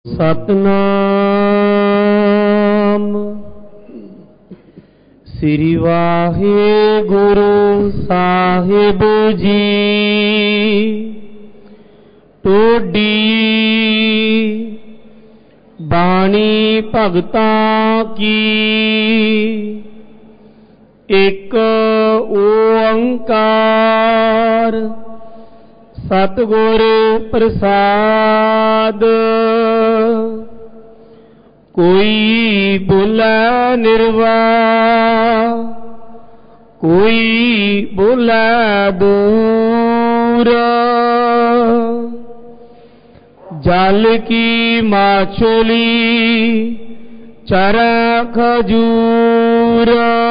ਸਤਨਾਮ ਸ੍ਰੀ ਵਾਹਿਗੁਰੂ ਸਾਹਿਬ ਜੀ। ਟੋਡੀ ਬਾਣੀ ਭਗਤਾਂ ਕੀ ਇੱਕ ਓੰਕਾਰ ਸਤਿਗੁਰ ਪ੍ਰਸਾਦ। ਕੋਈ ਬੋਲੇ ਨਿਰਵਾਹ ਕੋਈ ਬੋਲੇ ਦੂਰ। ਜਲ ਕੀ ਮਾਛਲੀ ਚਰੈ ਖਜੂਰ।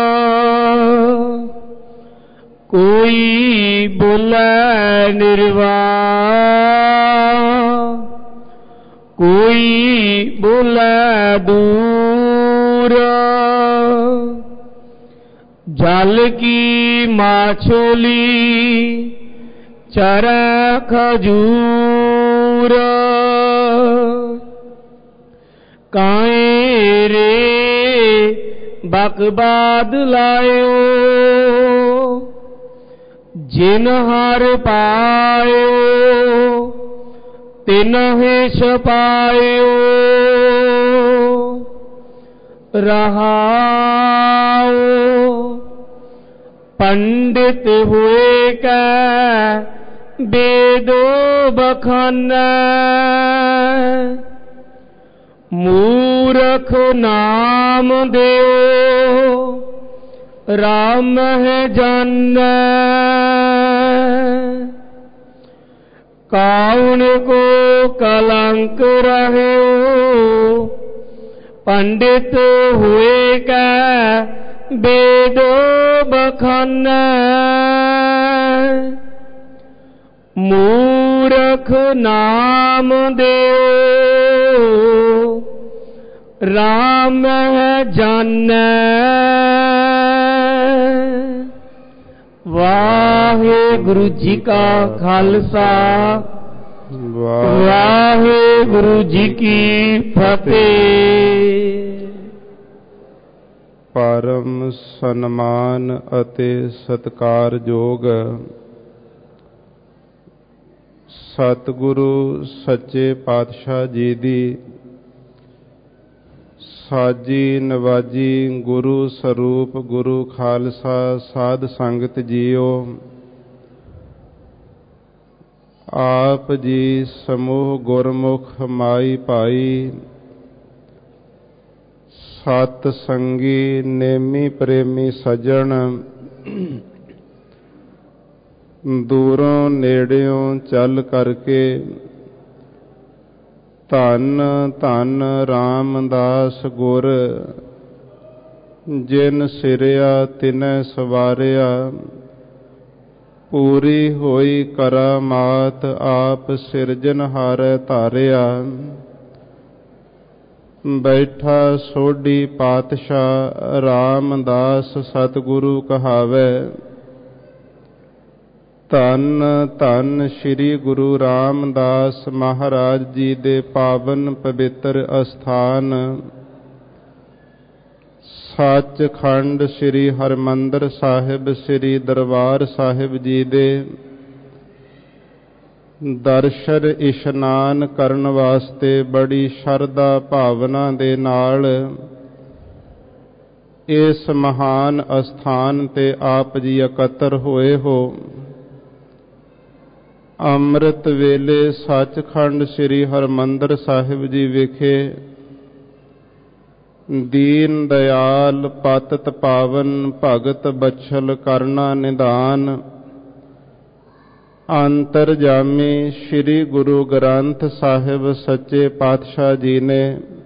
ਕੋਈ ਬੋਲੇ ਨਿਰਵਾਹ ਕੋਈ ਬੋਲੇ ਦੂਰ। ਜਲ ਕੀ ਮਾਛਲੀ ਚਰੈ ਖਜੂਰ। ਕਾਏ ਰੇ ਬਕਬਾਦ ਲਾਇਓ ਜਿਨ ਹਰ ਪਾਇਓ ਤਿਨਹਿ ਛਪਾਇਓ। ਰਹਾਉ ਪੰਡਿਤ ਹੋਏ ਕੈ ਬੇਦੋ ਬਖਾਨੈ। ਮੂਰਖ ਨਾਮ ਦਿਓ ਰਾਮ ਹੈ ਜਾਨੈ। ਕਾਉਣ ਕੋ ਕਲੰਕ ਰਹਿਓ ਪੰਡਿਤ ਹੋਏ ਕੈ ਬੇਦੋ ਬਖਾਨੈ। ਮੂਰਖ ਨਾਮ ਦਿਓ ਰਾਮ ਹੈ ਜਾਨੈ। ਵਾਹਿਗੁਰੂ ਜੀ ਕਾ ਖਾਲਸਾ ਵਾਹਿਗੁਰੂ ਜੀ ਕੀ ਫਤਿਹ। ਪਰਮ ਸਨਮਾਨ ਅਤੇ ਸਤਿਕਾਰਯੋਗ ਸਤਿਗੁਰੂ ਸੱਚੇ ਪਾਤਸ਼ਾਹ ਜੀ ਦੀ ਸਾਜੀ ਨਵਾਜੀ ਗੁਰੂ ਸਰੂਪ ਗੁਰੂ ਖਾਲਸਾ ਸਾਧ ਸੰਗਤ ਜੀਓ। ਆਪ ਜੀ ਸਮੂਹ ਗੁਰਮੁਖ ਮਾਈ ਭਾਈ ਸਤ ਸੰਗੀ ਨੇਮੀ ਪ੍ਰੇਮੀ ਸੱਜਣ ਦੂਰੋਂ ਨੇੜਿਓਂ ਚੱਲ ਕਰਕੇ ਧੰਨ ਧੰਨ ਰਾਮਦਾਸ ਗੁਰ ਜਿਨ ਸਿਰਿਆ ਤਿਨੈ ਸਵਾਰਿਆ। ਪੂਰੀ ਹੋਈ ਕਰਾਮਾਤ ਆਪ ਸਿਰਜਨਹਾਰੈ ਧਾਰਿਆ। ਬੈਠਾ ਸੋਢੀ ਪਾਤਸ਼ਾਹ ਰਾਮਦਾਸ ਸਤਿਗੁਰੂ ਕਹਾਵੈ। ਧੰਨ ਧੰਨ ਸ੍ਰੀ ਗੁਰੂ ਰਾਮਦਾਸ ਮਹਾਰਾਜ ਜੀ ਦੇ ਪਾਵਨ ਪਵਿੱਤਰ ਅਸਥਾਨ ਸੱਚਖੰਡ ਸ੍ਰੀ ਹਰਿਮੰਦਰ ਸਾਹਿਬ ਸ੍ਰੀ ਦਰਬਾਰ ਸਾਹਿਬ ਜੀ ਦੇ ਦਰਸ਼ਨ ਇਸ਼ਨਾਨ ਕਰਨ ਵਾਸਤੇ ਬੜੀ ਸ਼ਰਧਾ ਭਾਵਨਾ ਦੇ ਨਾਲ ਇਸ ਮਹਾਨ ਅਸਥਾਨ ਤੇ ਆਪ ਜੀ ਇਕੱਤਰ ਹੋਏ ਹੋ। ਅੰਮ੍ਰਿਤ ਵੇਲੇ ਸੱਚਖੰਡ ਸ੍ਰੀ ਹਰਿਮੰਦਰ ਸਾਹਿਬ ਜੀ ਵਿਖੇ ਦੀਨ ਦਿਆਲ ਪਤਿਤ ਪਾਵਨ ਭਗਤ ਬਛਲ ਕਰਨਾ ਨਿਧਾਨ ਅੰਤਰਜਾਮੀ ਸ੍ਰੀ ਗੁਰੂ ਗ੍ਰੰਥ ਸਾਹਿਬ ਸੱਚੇ ਪਾਤਸ਼ਾਹ ਜੀ ਨੇ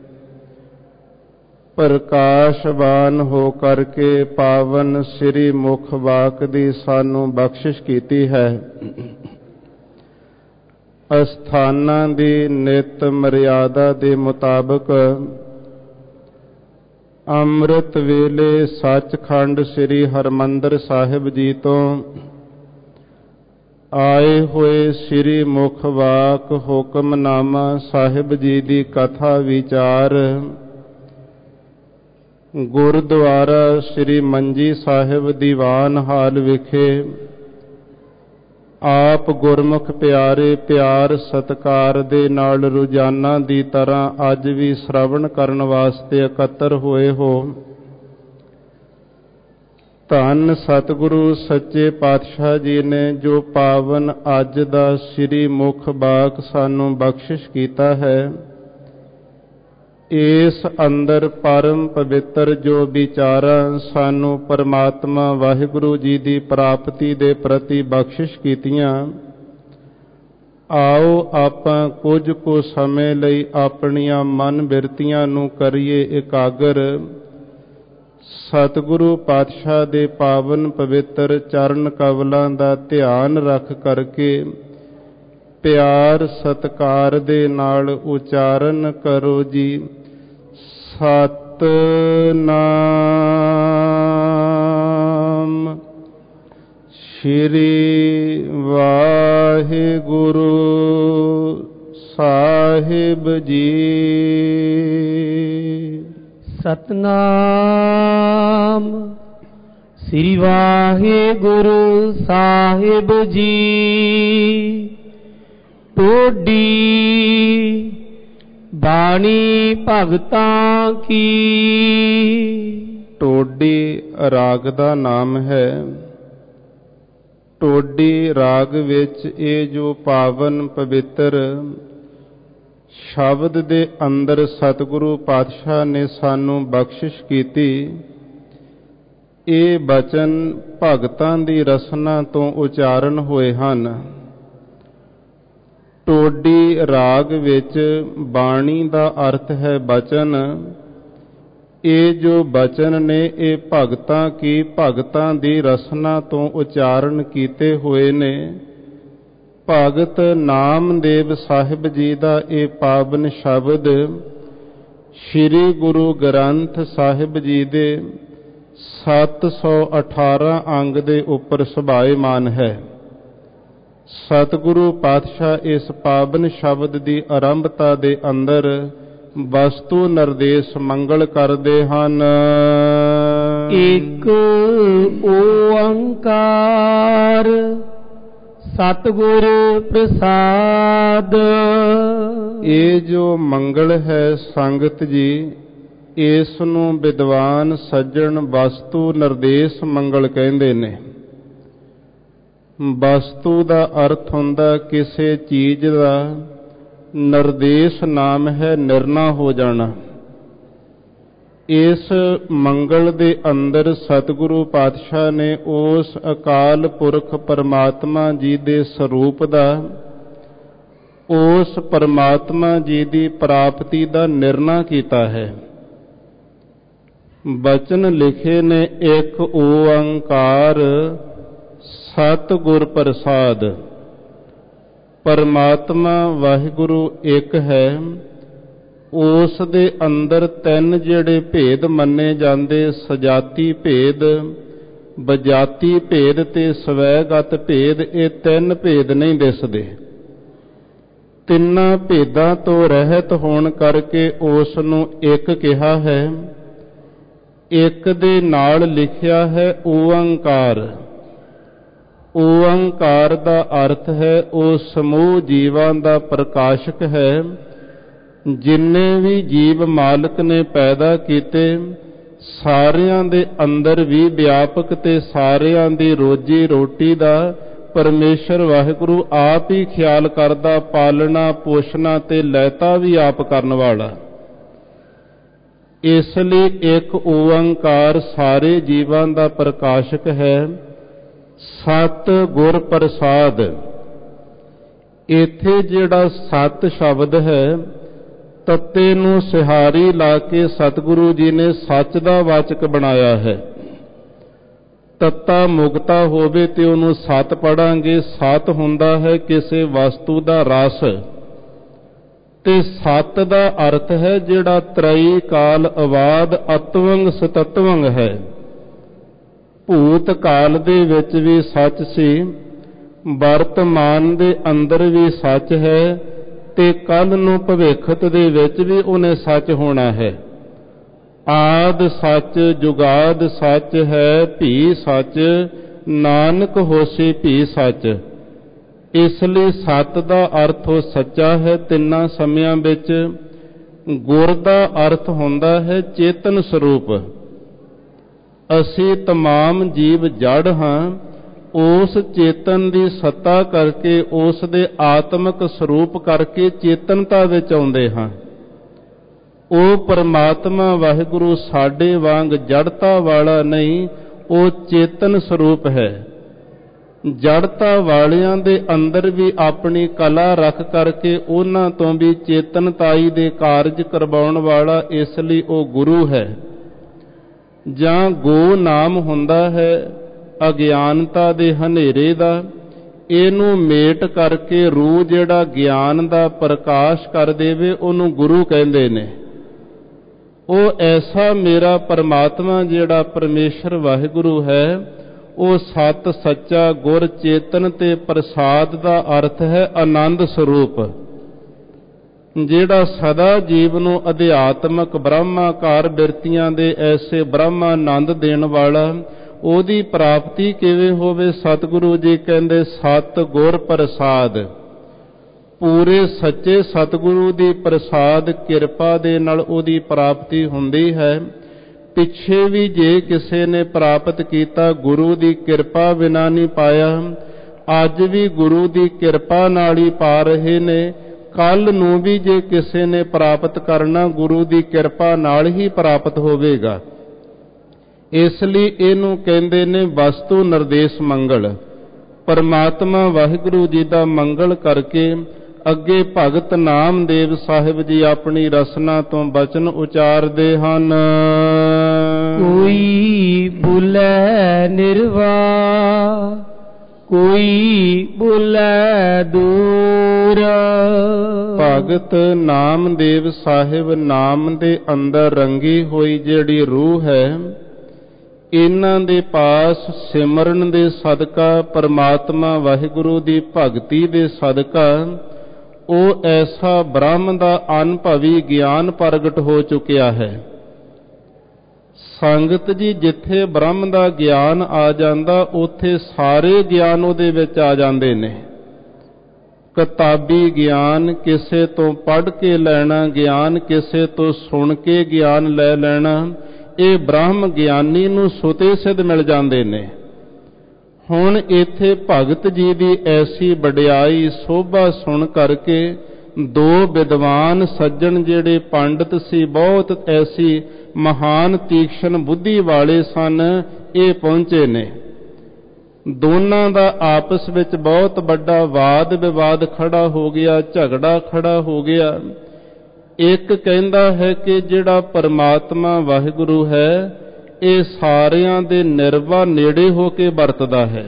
ਪ੍ਰਕਾਸ਼ਵਾਨ ਹੋ ਕਰਕੇ ਪਾਵਨ ਸ੍ਰੀ ਮੁਖ ਵਾਕ ਦੀ ਸਾਨੂੰ ਬਖਸ਼ਿਸ਼ ਕੀਤੀ ਹੈ। ਅਸਥਾਨਾਂ ਦੀ ਨਿਤ ਮਰਿਆਦਾ ਦੇ ਮੁਤਾਬਕ ਅੰਮ੍ਰਿਤ ਵੇਲੇ ਸੱਚਖੰਡ ਸ੍ਰੀ ਹਰਿਮੰਦਰ ਸਾਹਿਬ ਜੀ ਤੋਂ ਆਏ ਹੋਏ ਸ੍ਰੀ ਮੁਖ ਵਾਕ ਹੁਕਮਨਾਮਾ ਸਾਹਿਬ ਜੀ ਦੀ ਕਥਾ ਵਿਚਾਰ ਗੁਰਦੁਆਰਾ ਸ੍ਰੀ ਮੰਜੀ ਸਾਹਿਬ ਦੀਵਾਨ ਹਾਲ ਵਿਖੇ ਆਪ ਗੁਰਮੁਖ ਪਿਆਰੇ ਪਿਆਰ ਸਤਿਕਾਰ ਦੇ ਨਾਲ ਰੋਜ਼ਾਨਾ ਦੀ ਤਰ੍ਹਾਂ ਅੱਜ ਵੀ ਸ਼ਰਵਣ ਕਰਨ ਵਾਸਤੇ ਇਕੱਤਰ ਹੋਏ ਹੋ। ਧੰਨ ਸਤਿਗੁਰੂ ਸੱਚੇ ਪਾਤਸ਼ਾਹ ਜੀ ਨੇ ਜੋ ਪਾਵਨ ਅੱਜ ਦਾ ਸ੍ਰੀ ਮੁਖ ਵਾਕ ਸਾਨੂੰ ਬਖਸ਼ਿਸ਼ ਕੀਤਾ ਹੈ, ਇਸ ਅੰਦਰ ਪਰਮ ਪਵਿੱਤਰ ਜੋ ਵਿਚਾਰਾਂ ਸਾਨੂੰ ਪਰਮਾਤਮਾ ਵਾਹਿਗੁਰੂ ਜੀ ਦੀ ਪ੍ਰਾਪਤੀ ਦੇ ਪ੍ਰਤੀ ਬਖਸ਼ਿਸ਼ ਕੀਤੀਆਂ, ਆਓ ਆਪਾਂ ਕੁਝ ਕੁ ਸਮੇਂ ਲਈ ਆਪਣੀਆਂ ਮਨ ਬਿਰਤੀਆਂ ਨੂੰ ਕਰੀਏ ਇਕਾਗਰ। ਸਤਿਗੁਰੂ ਪਾਤਸ਼ਾਹ ਦੇ ਪਾਵਨ ਪਵਿੱਤਰ ਚਰਨ ਕਮਲਾਂ ਦਾ ਧਿਆਨ ਰੱਖ ਕਰਕੇ ਪਿਆਰ ਸਤਿਕਾਰ ਦੇ ਨਾਲ ਉਚਾਰਨ ਕਰੋ ਜੀ, ਸਤਿਨਾਮ ਸ਼੍ਰੀ ਵਾਹਿਗੁਰੂ ਸਾਹਿਬ ਜੀ। ਸਤਨਾਮ ਸ੍ਰੀ ਵਾਹਿਗੁਰੂ ਸਾਹਿਬ ਜੀ। ਟੋਡੀ ਬਾਣੀ ਭਗਤਾਂ ਕੀ। ਟੋਡੀ ਰਾਗ ਦਾ ਨਾਮ ਹੈ। ਟੋਡੀ ਰਾਗ ਵਿੱਚ ਇਹ ਜੋ ਪਾਵਨ ਪਵਿੱਤਰ ਸ਼ਬਦ ਦੇ ਅੰਦਰ ਸਤਿਗੁਰੂ ਪਾਤਸ਼ਾਹ ਨੇ ਸਾਨੂੰ ਬਖਸ਼ਿਸ਼ ਕੀਤੀ, ਇਹ ਬਚਨ ਭਗਤਾਂ ਦੀ ਰਸਨਾ ਤੋਂ ਉਚਾਰਨ ਹੋਏ ਹਨ। ਟੋਡੀ ਰਾਗ ਵਿੱਚ ਬਾਣੀ ਦਾ ਅਰਥ ਹੈ ਬਚਨ। ਇਹ ਜੋ ਬਚਨ ਨੇ ਇਹ ਭਗਤਾਂ ਦੀ ਰਸਨਾ ਤੋਂ ਉਚਾਰਨ ਕੀਤੇ ਹੋਏ ਨੇ। ਭਗਤ ਨਾਮਦੇਵ ਸਾਹਿਬ ਜੀ ਦਾ ਇਹ ਪਾਵਨ ਸ਼ਬਦ ਸ੍ਰੀ ਗੁਰੂ ਗ੍ਰੰਥ ਸਾਹਿਬ ਜੀ ਦੇ 718 ਅੰਗ ਦੇ ਉੱਪਰ ਸੁਭਾਏਮਾਨ ਹੈ। ਸਤਿਗੁਰੂ ਪਾਤਸ਼ਾਹ ਇਸ ਪਾਵਨ ਸ਼ਬਦ ਦੀ ਆਰੰਭਤਾ ਦੇ ਅੰਦਰ ਵਸਤੂ ਨਿਰਦੇਸ਼ ਮੰਗਲ ਕਰਦੇ ਹਨ। ਇੱਕ ਓੰਕਾਰ ਸਤਿਗੁਰ ਪ੍ਰਸਾਦ। ਇਹ ਜੋ ਮੰਗਲ ਹੈ ਸੰਗਤ ਜੀ, ਇਸ ਨੂੰ ਵਿਦਵਾਨ ਸੱਜਣ ਵਸਤੂ ਨਿਰਦੇਸ਼ ਮੰਗਲ ਕਹਿੰਦੇ ਨੇ। ਵਸਤੂ ਦਾ ਅਰਥ ਹੁੰਦਾ ਕਿਸੇ ਚੀਜ਼ ਦਾ, ਨਿਰਦੇਸ਼ ਨਾਮ ਹੈ ਨਿਰਣਾ ਹੋ ਜਾਣਾ। ਇਸ ਮੰਗਲ ਦੇ ਅੰਦਰ ਸਤਿਗੁਰੂ ਪਾਤਸ਼ਾਹ ਨੇ ਉਸ ਅਕਾਲ ਪੁਰਖ ਪਰਮਾਤਮਾ ਜੀ ਦੇ ਸਰੂਪ ਦਾ, ਉਸ ਪਰਮਾਤਮਾ ਜੀ ਦੀ ਪ੍ਰਾਪਤੀ ਦਾ ਨਿਰਣਾ ਕੀਤਾ ਹੈ। ਬਚਨ ਲਿਖੇ ਨੇ ਇੱਕ ਓੰਕਾਰ ਸਤਿਗੁਰ ਪ੍ਰਸਾਦ। ਪਰਮਾਤਮਾ ਵਾਹਿਗੁਰੂ ਇੱਕ ਹੈ। ਉਸ ਦੇ ਅੰਦਰ ਤਿੰਨ ਜਿਹੜੇ ਭੇਦ ਮੰਨੇ ਜਾਂਦੇ, ਸਜਾਤੀ ਭੇਦ, ਬਜਾਤੀ ਭੇਦ ਤੇ ਸਵੈਗਤ ਭੇਦ, ਇਹ ਤਿੰਨ ਭੇਦ ਨਹੀਂ ਦਿਸਦੇ। ਤਿੰਨਾਂ ਭੇਦਾਂ ਤੋਂ ਰਹਿਤ ਹੋਣ ਕਰਕੇ ਉਸ ਨੂੰ ਇੱਕ ਕਿਹਾ ਹੈ। ਇੱਕ ਦੇ ਨਾਲ ਲਿਖਿਆ ਹੈ ਓੰਕਾਰ। ਓੰਕਾਰ ਦਾ ਅਰਥ ਹੈ ਉਹ ਸਮੂਹ ਜੀਵਾਂ ਦਾ ਪ੍ਰਕਾਸ਼ਕ ਹੈ। ਜਿੰਨੇ ਵੀ ਜੀਵ ਮਾਲਕ ਨੇ ਪੈਦਾ ਕੀਤੇ, ਸਾਰਿਆਂ ਦੇ ਅੰਦਰ ਵੀ ਵਿਆਪਕ ਤੇ ਸਾਰਿਆਂ ਦੀ ਰੋਜੀ ਰੋਟੀ ਦਾ ਪਰਮੇਸ਼ਰ ਵਾਹਿਗੁਰੂ ਆਪ ਹੀ ਖਿਆਲ ਕਰਦਾ, ਪਾਲਣਾ ਪੋਸ਼ਣਾ ਤੇ ਲੈਤਾ ਵੀ ਆਪ ਕਰਨ ਵਾਲਾ। ਇਸ ਲਈ ਇੱਕ ਓੰਕਾਰ ਸਾਰੇ ਜੀਵਾਂ ਦਾ ਪ੍ਰਕਾਸ਼ਕ ਹੈ। ਸਤ ਗੁਰ ਪ੍ਰਸਾਦ। ਇੱਥੇ ਜਿਹੜਾ ਸਤ ਸ਼ਬਦ ਹੈ, ਤੱਤੇ ਨੂੰ ਸਿਹਾਰੀ ਲਾ ਕੇ ਸਤਿਗੁਰੂ ਜੀ ਨੇ ਸੱਚ ਦਾ ਵਾਚਕ ਬਣਾਇਆ ਹੈ। ਤੱਤਾ ਮੁਕਤਾ ਹੋਵੇ ਤੇ ਉਹਨੂੰ ਸਤ ਪੜਾਂਗੇ। ਸਤ ਹੁੰਦਾ ਹੈ ਕਿਸੇ ਵਸਤੂ ਦਾ ਰਸ, ਤੇ ਸਤ ਦਾ ਅਰਥ ਹੈ ਜਿਹੜਾ ਤ੍ਰਈ ਕਾਲ ਅਵਾਦ ਅਤਵੰਗ ਸਤਤਵੰਗ ਹੈ। ਭੂਤ ਕਾਲ ਦੇ ਵਿੱਚ ਵੀ ਸੱਚ ਸੀ, ਵਰਤਮਾਨ ਦੇ ਅੰਦਰ ਵੀ ਸੱਚ ਹੈ ਤੇ ਕੱਲ ਨੂੰ ਭਵਿੱਖਤ ਦੇ ਵਿੱਚ ਵੀ ਉਹਨੇ ਸੱਚ ਹੋਣਾ ਹੈ। ਆਦ ਸੱਚ ਜੁਗਾਦ ਸੱਚ ਹੈ, ਭੀ ਸੱਚ ਨਾਨਕ ਹੋਸੀ ਭੀ ਸੱਚ। ਇਸ ਲਈ ਸੱਤ ਦਾ ਅਰਥ ਉਹ ਸੱਚਾ ਹੈ ਤਿੰਨਾਂ ਸਮਿਆਂ ਵਿੱਚ। ਗੁਰ ਦਾ ਅਰਥ ਹੁੰਦਾ ਹੈ ਚੇਤਨ ਸਰੂਪ। ਅਸੀਂ ਤਮਾਮ ਜੀਵ ਜੜ ਹਾਂ, ਉਸ ਚੇਤਨ ਦੀ ਸੱਤਾ ਕਰਕੇ, ਉਸ ਦੇ ਆਤਮਿਕ ਸਰੂਪ ਕਰਕੇ ਚੇਤਨਤਾ ਵਿੱਚ ਆਉਂਦੇ ਹਾਂ। ਉਹ ਪਰਮਾਤਮਾ ਵਾਹਿਗੁਰੂ ਸਾਡੇ ਵਾਂਗ ਜੜਤਾ ਵਾਲਾ ਨਹੀਂ, ਉਹ ਚੇਤਨ ਸਰੂਪ ਹੈ। ਜੜਤਾ ਵਾਲਿਆਂ ਦੇ ਅੰਦਰ ਵੀ ਆਪਣੀ ਕਲਾ ਰੱਖ ਕਰਕੇ ਉਹਨਾਂ ਤੋਂ ਵੀ ਚੇਤਨਤਾਈ ਦੇ ਕਾਰਜ ਕਰਵਾਉਣ ਵਾਲਾ, ਇਸ ਲਈ ਉਹ ਗੁਰੂ ਹੈ। ਜਾਂ ਗੋ ਨਾਮ ਹੁੰਦਾ ਹੈ ਅਗਿਆਨਤਾ ਦੇ ਹਨੇਰੇ ਦਾ, ਇਹਨੂੰ ਮੇਟ ਕਰਕੇ ਰੂਹ ਜਿਹੜਾ ਗਿਆਨ ਦਾ ਪ੍ਰਕਾਸ਼ ਕਰ ਦੇਵੇ ਉਹਨੂੰ ਗੁਰੂ ਕਹਿੰਦੇ ਨੇ। ਉਹ ਐਸਾ ਮੇਰਾ ਪਰਮਾਤਮਾ ਜਿਹੜਾ ਪਰਮੇਸ਼ਰ ਵਾਹਿਗੁਰੂ ਹੈ, ਉਹ ਸਤ ਸੱਚਾ ਗੁਰ ਚੇਤਨ ਤੇ ਪ੍ਰਸਾਦ ਦਾ ਅਰਥ ਹੈ ਆਨੰਦ ਸਰੂਪ, ਜਿਹੜਾ ਸਦਾ ਜੀਵ ਨੂੰ ਅਧਿਆਤਮਕ ਬ੍ਰਹਮਾਕਾਰ ਬਿਰਤੀਆਂ ਦੇ ਐਸੇ ਬ੍ਰਹਮਾਨੰਦ ਦੇਣ ਵਾਲਾ। ਉਹਦੀ ਪ੍ਰਾਪਤੀ ਕਿਵੇਂ ਹੋਵੇ? ਸਤਿਗੁਰੂ ਜੀ ਕਹਿੰਦੇ ਸਤ ਗੁਰ ਪ੍ਰਸਾਦ। ਪੂਰੇ ਸੱਚੇ ਸਤਿਗੁਰੂ ਦੀ ਪ੍ਰਸਾਦ ਕਿਰਪਾ ਦੇ ਨਾਲ ਉਹਦੀ ਪ੍ਰਾਪਤੀ ਹੁੰਦੀ ਹੈ। ਪਿੱਛੇ ਵੀ ਜੇ ਕਿਸੇ ਨੇ ਪ੍ਰਾਪਤ ਕੀਤਾ, ਗੁਰੂ ਦੀ ਕਿਰਪਾ ਬਿਨਾਂ ਨਹੀਂ ਪਾਇਆ। ਅੱਜ ਵੀ ਗੁਰੂ ਦੀ ਕਿਰਪਾ ਨਾਲ ਹੀ ਪਾ ਰਹੇ ਨੇ। ਕੱਲ ਨੂੰ ਵੀ ਜੇ ਕਿਸੇ ਨੇ ਪ੍ਰਾਪਤ ਕਰਨਾ, ਗੁਰੂ ਦੀ ਕਿਰਪਾ ਨਾਲ ਹੀ ਪ੍ਰਾਪਤ ਹੋਵੇਗਾ। ਇਸ ਲਈ ਇਹਨੂੰ ਕਹਿੰਦੇ ਨੇ ਵਸਤੂ ਨਿਰਦੇਸ਼ ਮੰਗਲ। ਪਰਮਾਤਮਾ ਵਾਹਿਗੁਰੂ ਜੀ ਦਾ ਮੰਗਲ ਕਰਕੇ ਅੱਗੇ ਭਗਤ ਨਾਮਦੇਵ ਸਾਹਿਬ ਜੀ ਆਪਣੀ ਰਸਨਾ ਤੋਂ ਬਚਨ ਉਚਾਰਦੇ ਹਨ। ਕੋਈ ਬੁਲੈ ਨਿਰਵਾਹ, ਕੋਈ ਬੁਲੈ ਦੂਰ। ਭਗਤ ਨਾਮਦੇਵ ਸਾਹਿਬ ਨਾਮ ਦੇ ਅੰਦਰ ਰੰਗੀ ਹੋਈ ਜਿਹੜੀ ਰੂਹ ਹੈ, ਇਹਨਾਂ ਦੇ ਪਾਸ ਸਿਮਰਨ ਦੇ ਸਦਕਾ, ਪਰਮਾਤਮਾ ਵਾਹਿਗੁਰੂ ਦੀ ਭਗਤੀ ਦੇ ਸਦਕਾ ਉਹ ਐਸਾ ਬ੍ਰਹਮ ਦਾ ਅਨੁਭਵੀ ਗਿਆਨ ਪ੍ਰਗਟ ਹੋ ਚੁੱਕਿਆ ਹੈ। ਸੰਗਤ ਜੀ, ਜਿੱਥੇ ਬ੍ਰਹਮ ਦਾ ਗਿਆਨ ਆ ਜਾਂਦਾ, ਉੱਥੇ ਸਾਰੇ ਗਿਆਨ ਉਹਦੇ ਵਿੱਚ ਆ ਜਾਂਦੇ ਨੇ। ਕਿਤਾਬੀ ਗਿਆਨ, ਕਿਸੇ ਤੋਂ ਪੜ੍ਹ ਕੇ ਲੈਣਾ ਗਿਆਨ, ਕਿਸੇ ਤੋਂ ਸੁਣ ਕੇ ਗਿਆਨ ਲੈ ਲੈਣਾ, ਇਹ ਬ੍ਰਹਮ ਗਿਆਨੀ ਨੂੰ ਸੁਤੇ ਸਿੱਧ ਮਿਲ ਜਾਂਦੇ ਨੇ। ਹੁਣ ਇੱਥੇ ਭਗਤ ਜੀ ਦੀ ਐਸੀ ਵਡਿਆਈ ਸੋਭਾ ਸੁਣ ਕਰਕੇ ਦੋ ਵਿਦਵਾਨ ਸੱਜਣ ਜਿਹੜੇ ਪੰਡਤ ਸੀ, ਬਹੁਤ ਐਸੀ ਮਹਾਨ ਤੀਕਸ਼ਣ ਬੁੱਧੀ ਵਾਲੇ ਸਨ, ਇਹ ਪਹੁੰਚੇ ਨੇ। ਦੋਨਾਂ ਦਾ ਆਪਸ ਵਿੱਚ ਬਹੁਤ ਵੱਡਾ ਵਾਦ ਵਿਵਾਦ ਖੜਾ ਹੋ ਗਿਆ, ਝਗੜਾ ਖੜਾ ਹੋ ਗਿਆ। ਇੱਕ ਕਹਿੰਦਾ ਹੈ ਕਿ ਜਿਹੜਾ ਪਰਮਾਤਮਾ ਵਾਹਿਗੁਰੂ ਹੈ, ਇਹ ਸਾਰਿਆਂ ਦੇ ਨਿਰਵਾ ਨੇੜੇ ਹੋ ਕੇ ਵਰਤਦਾ ਹੈ।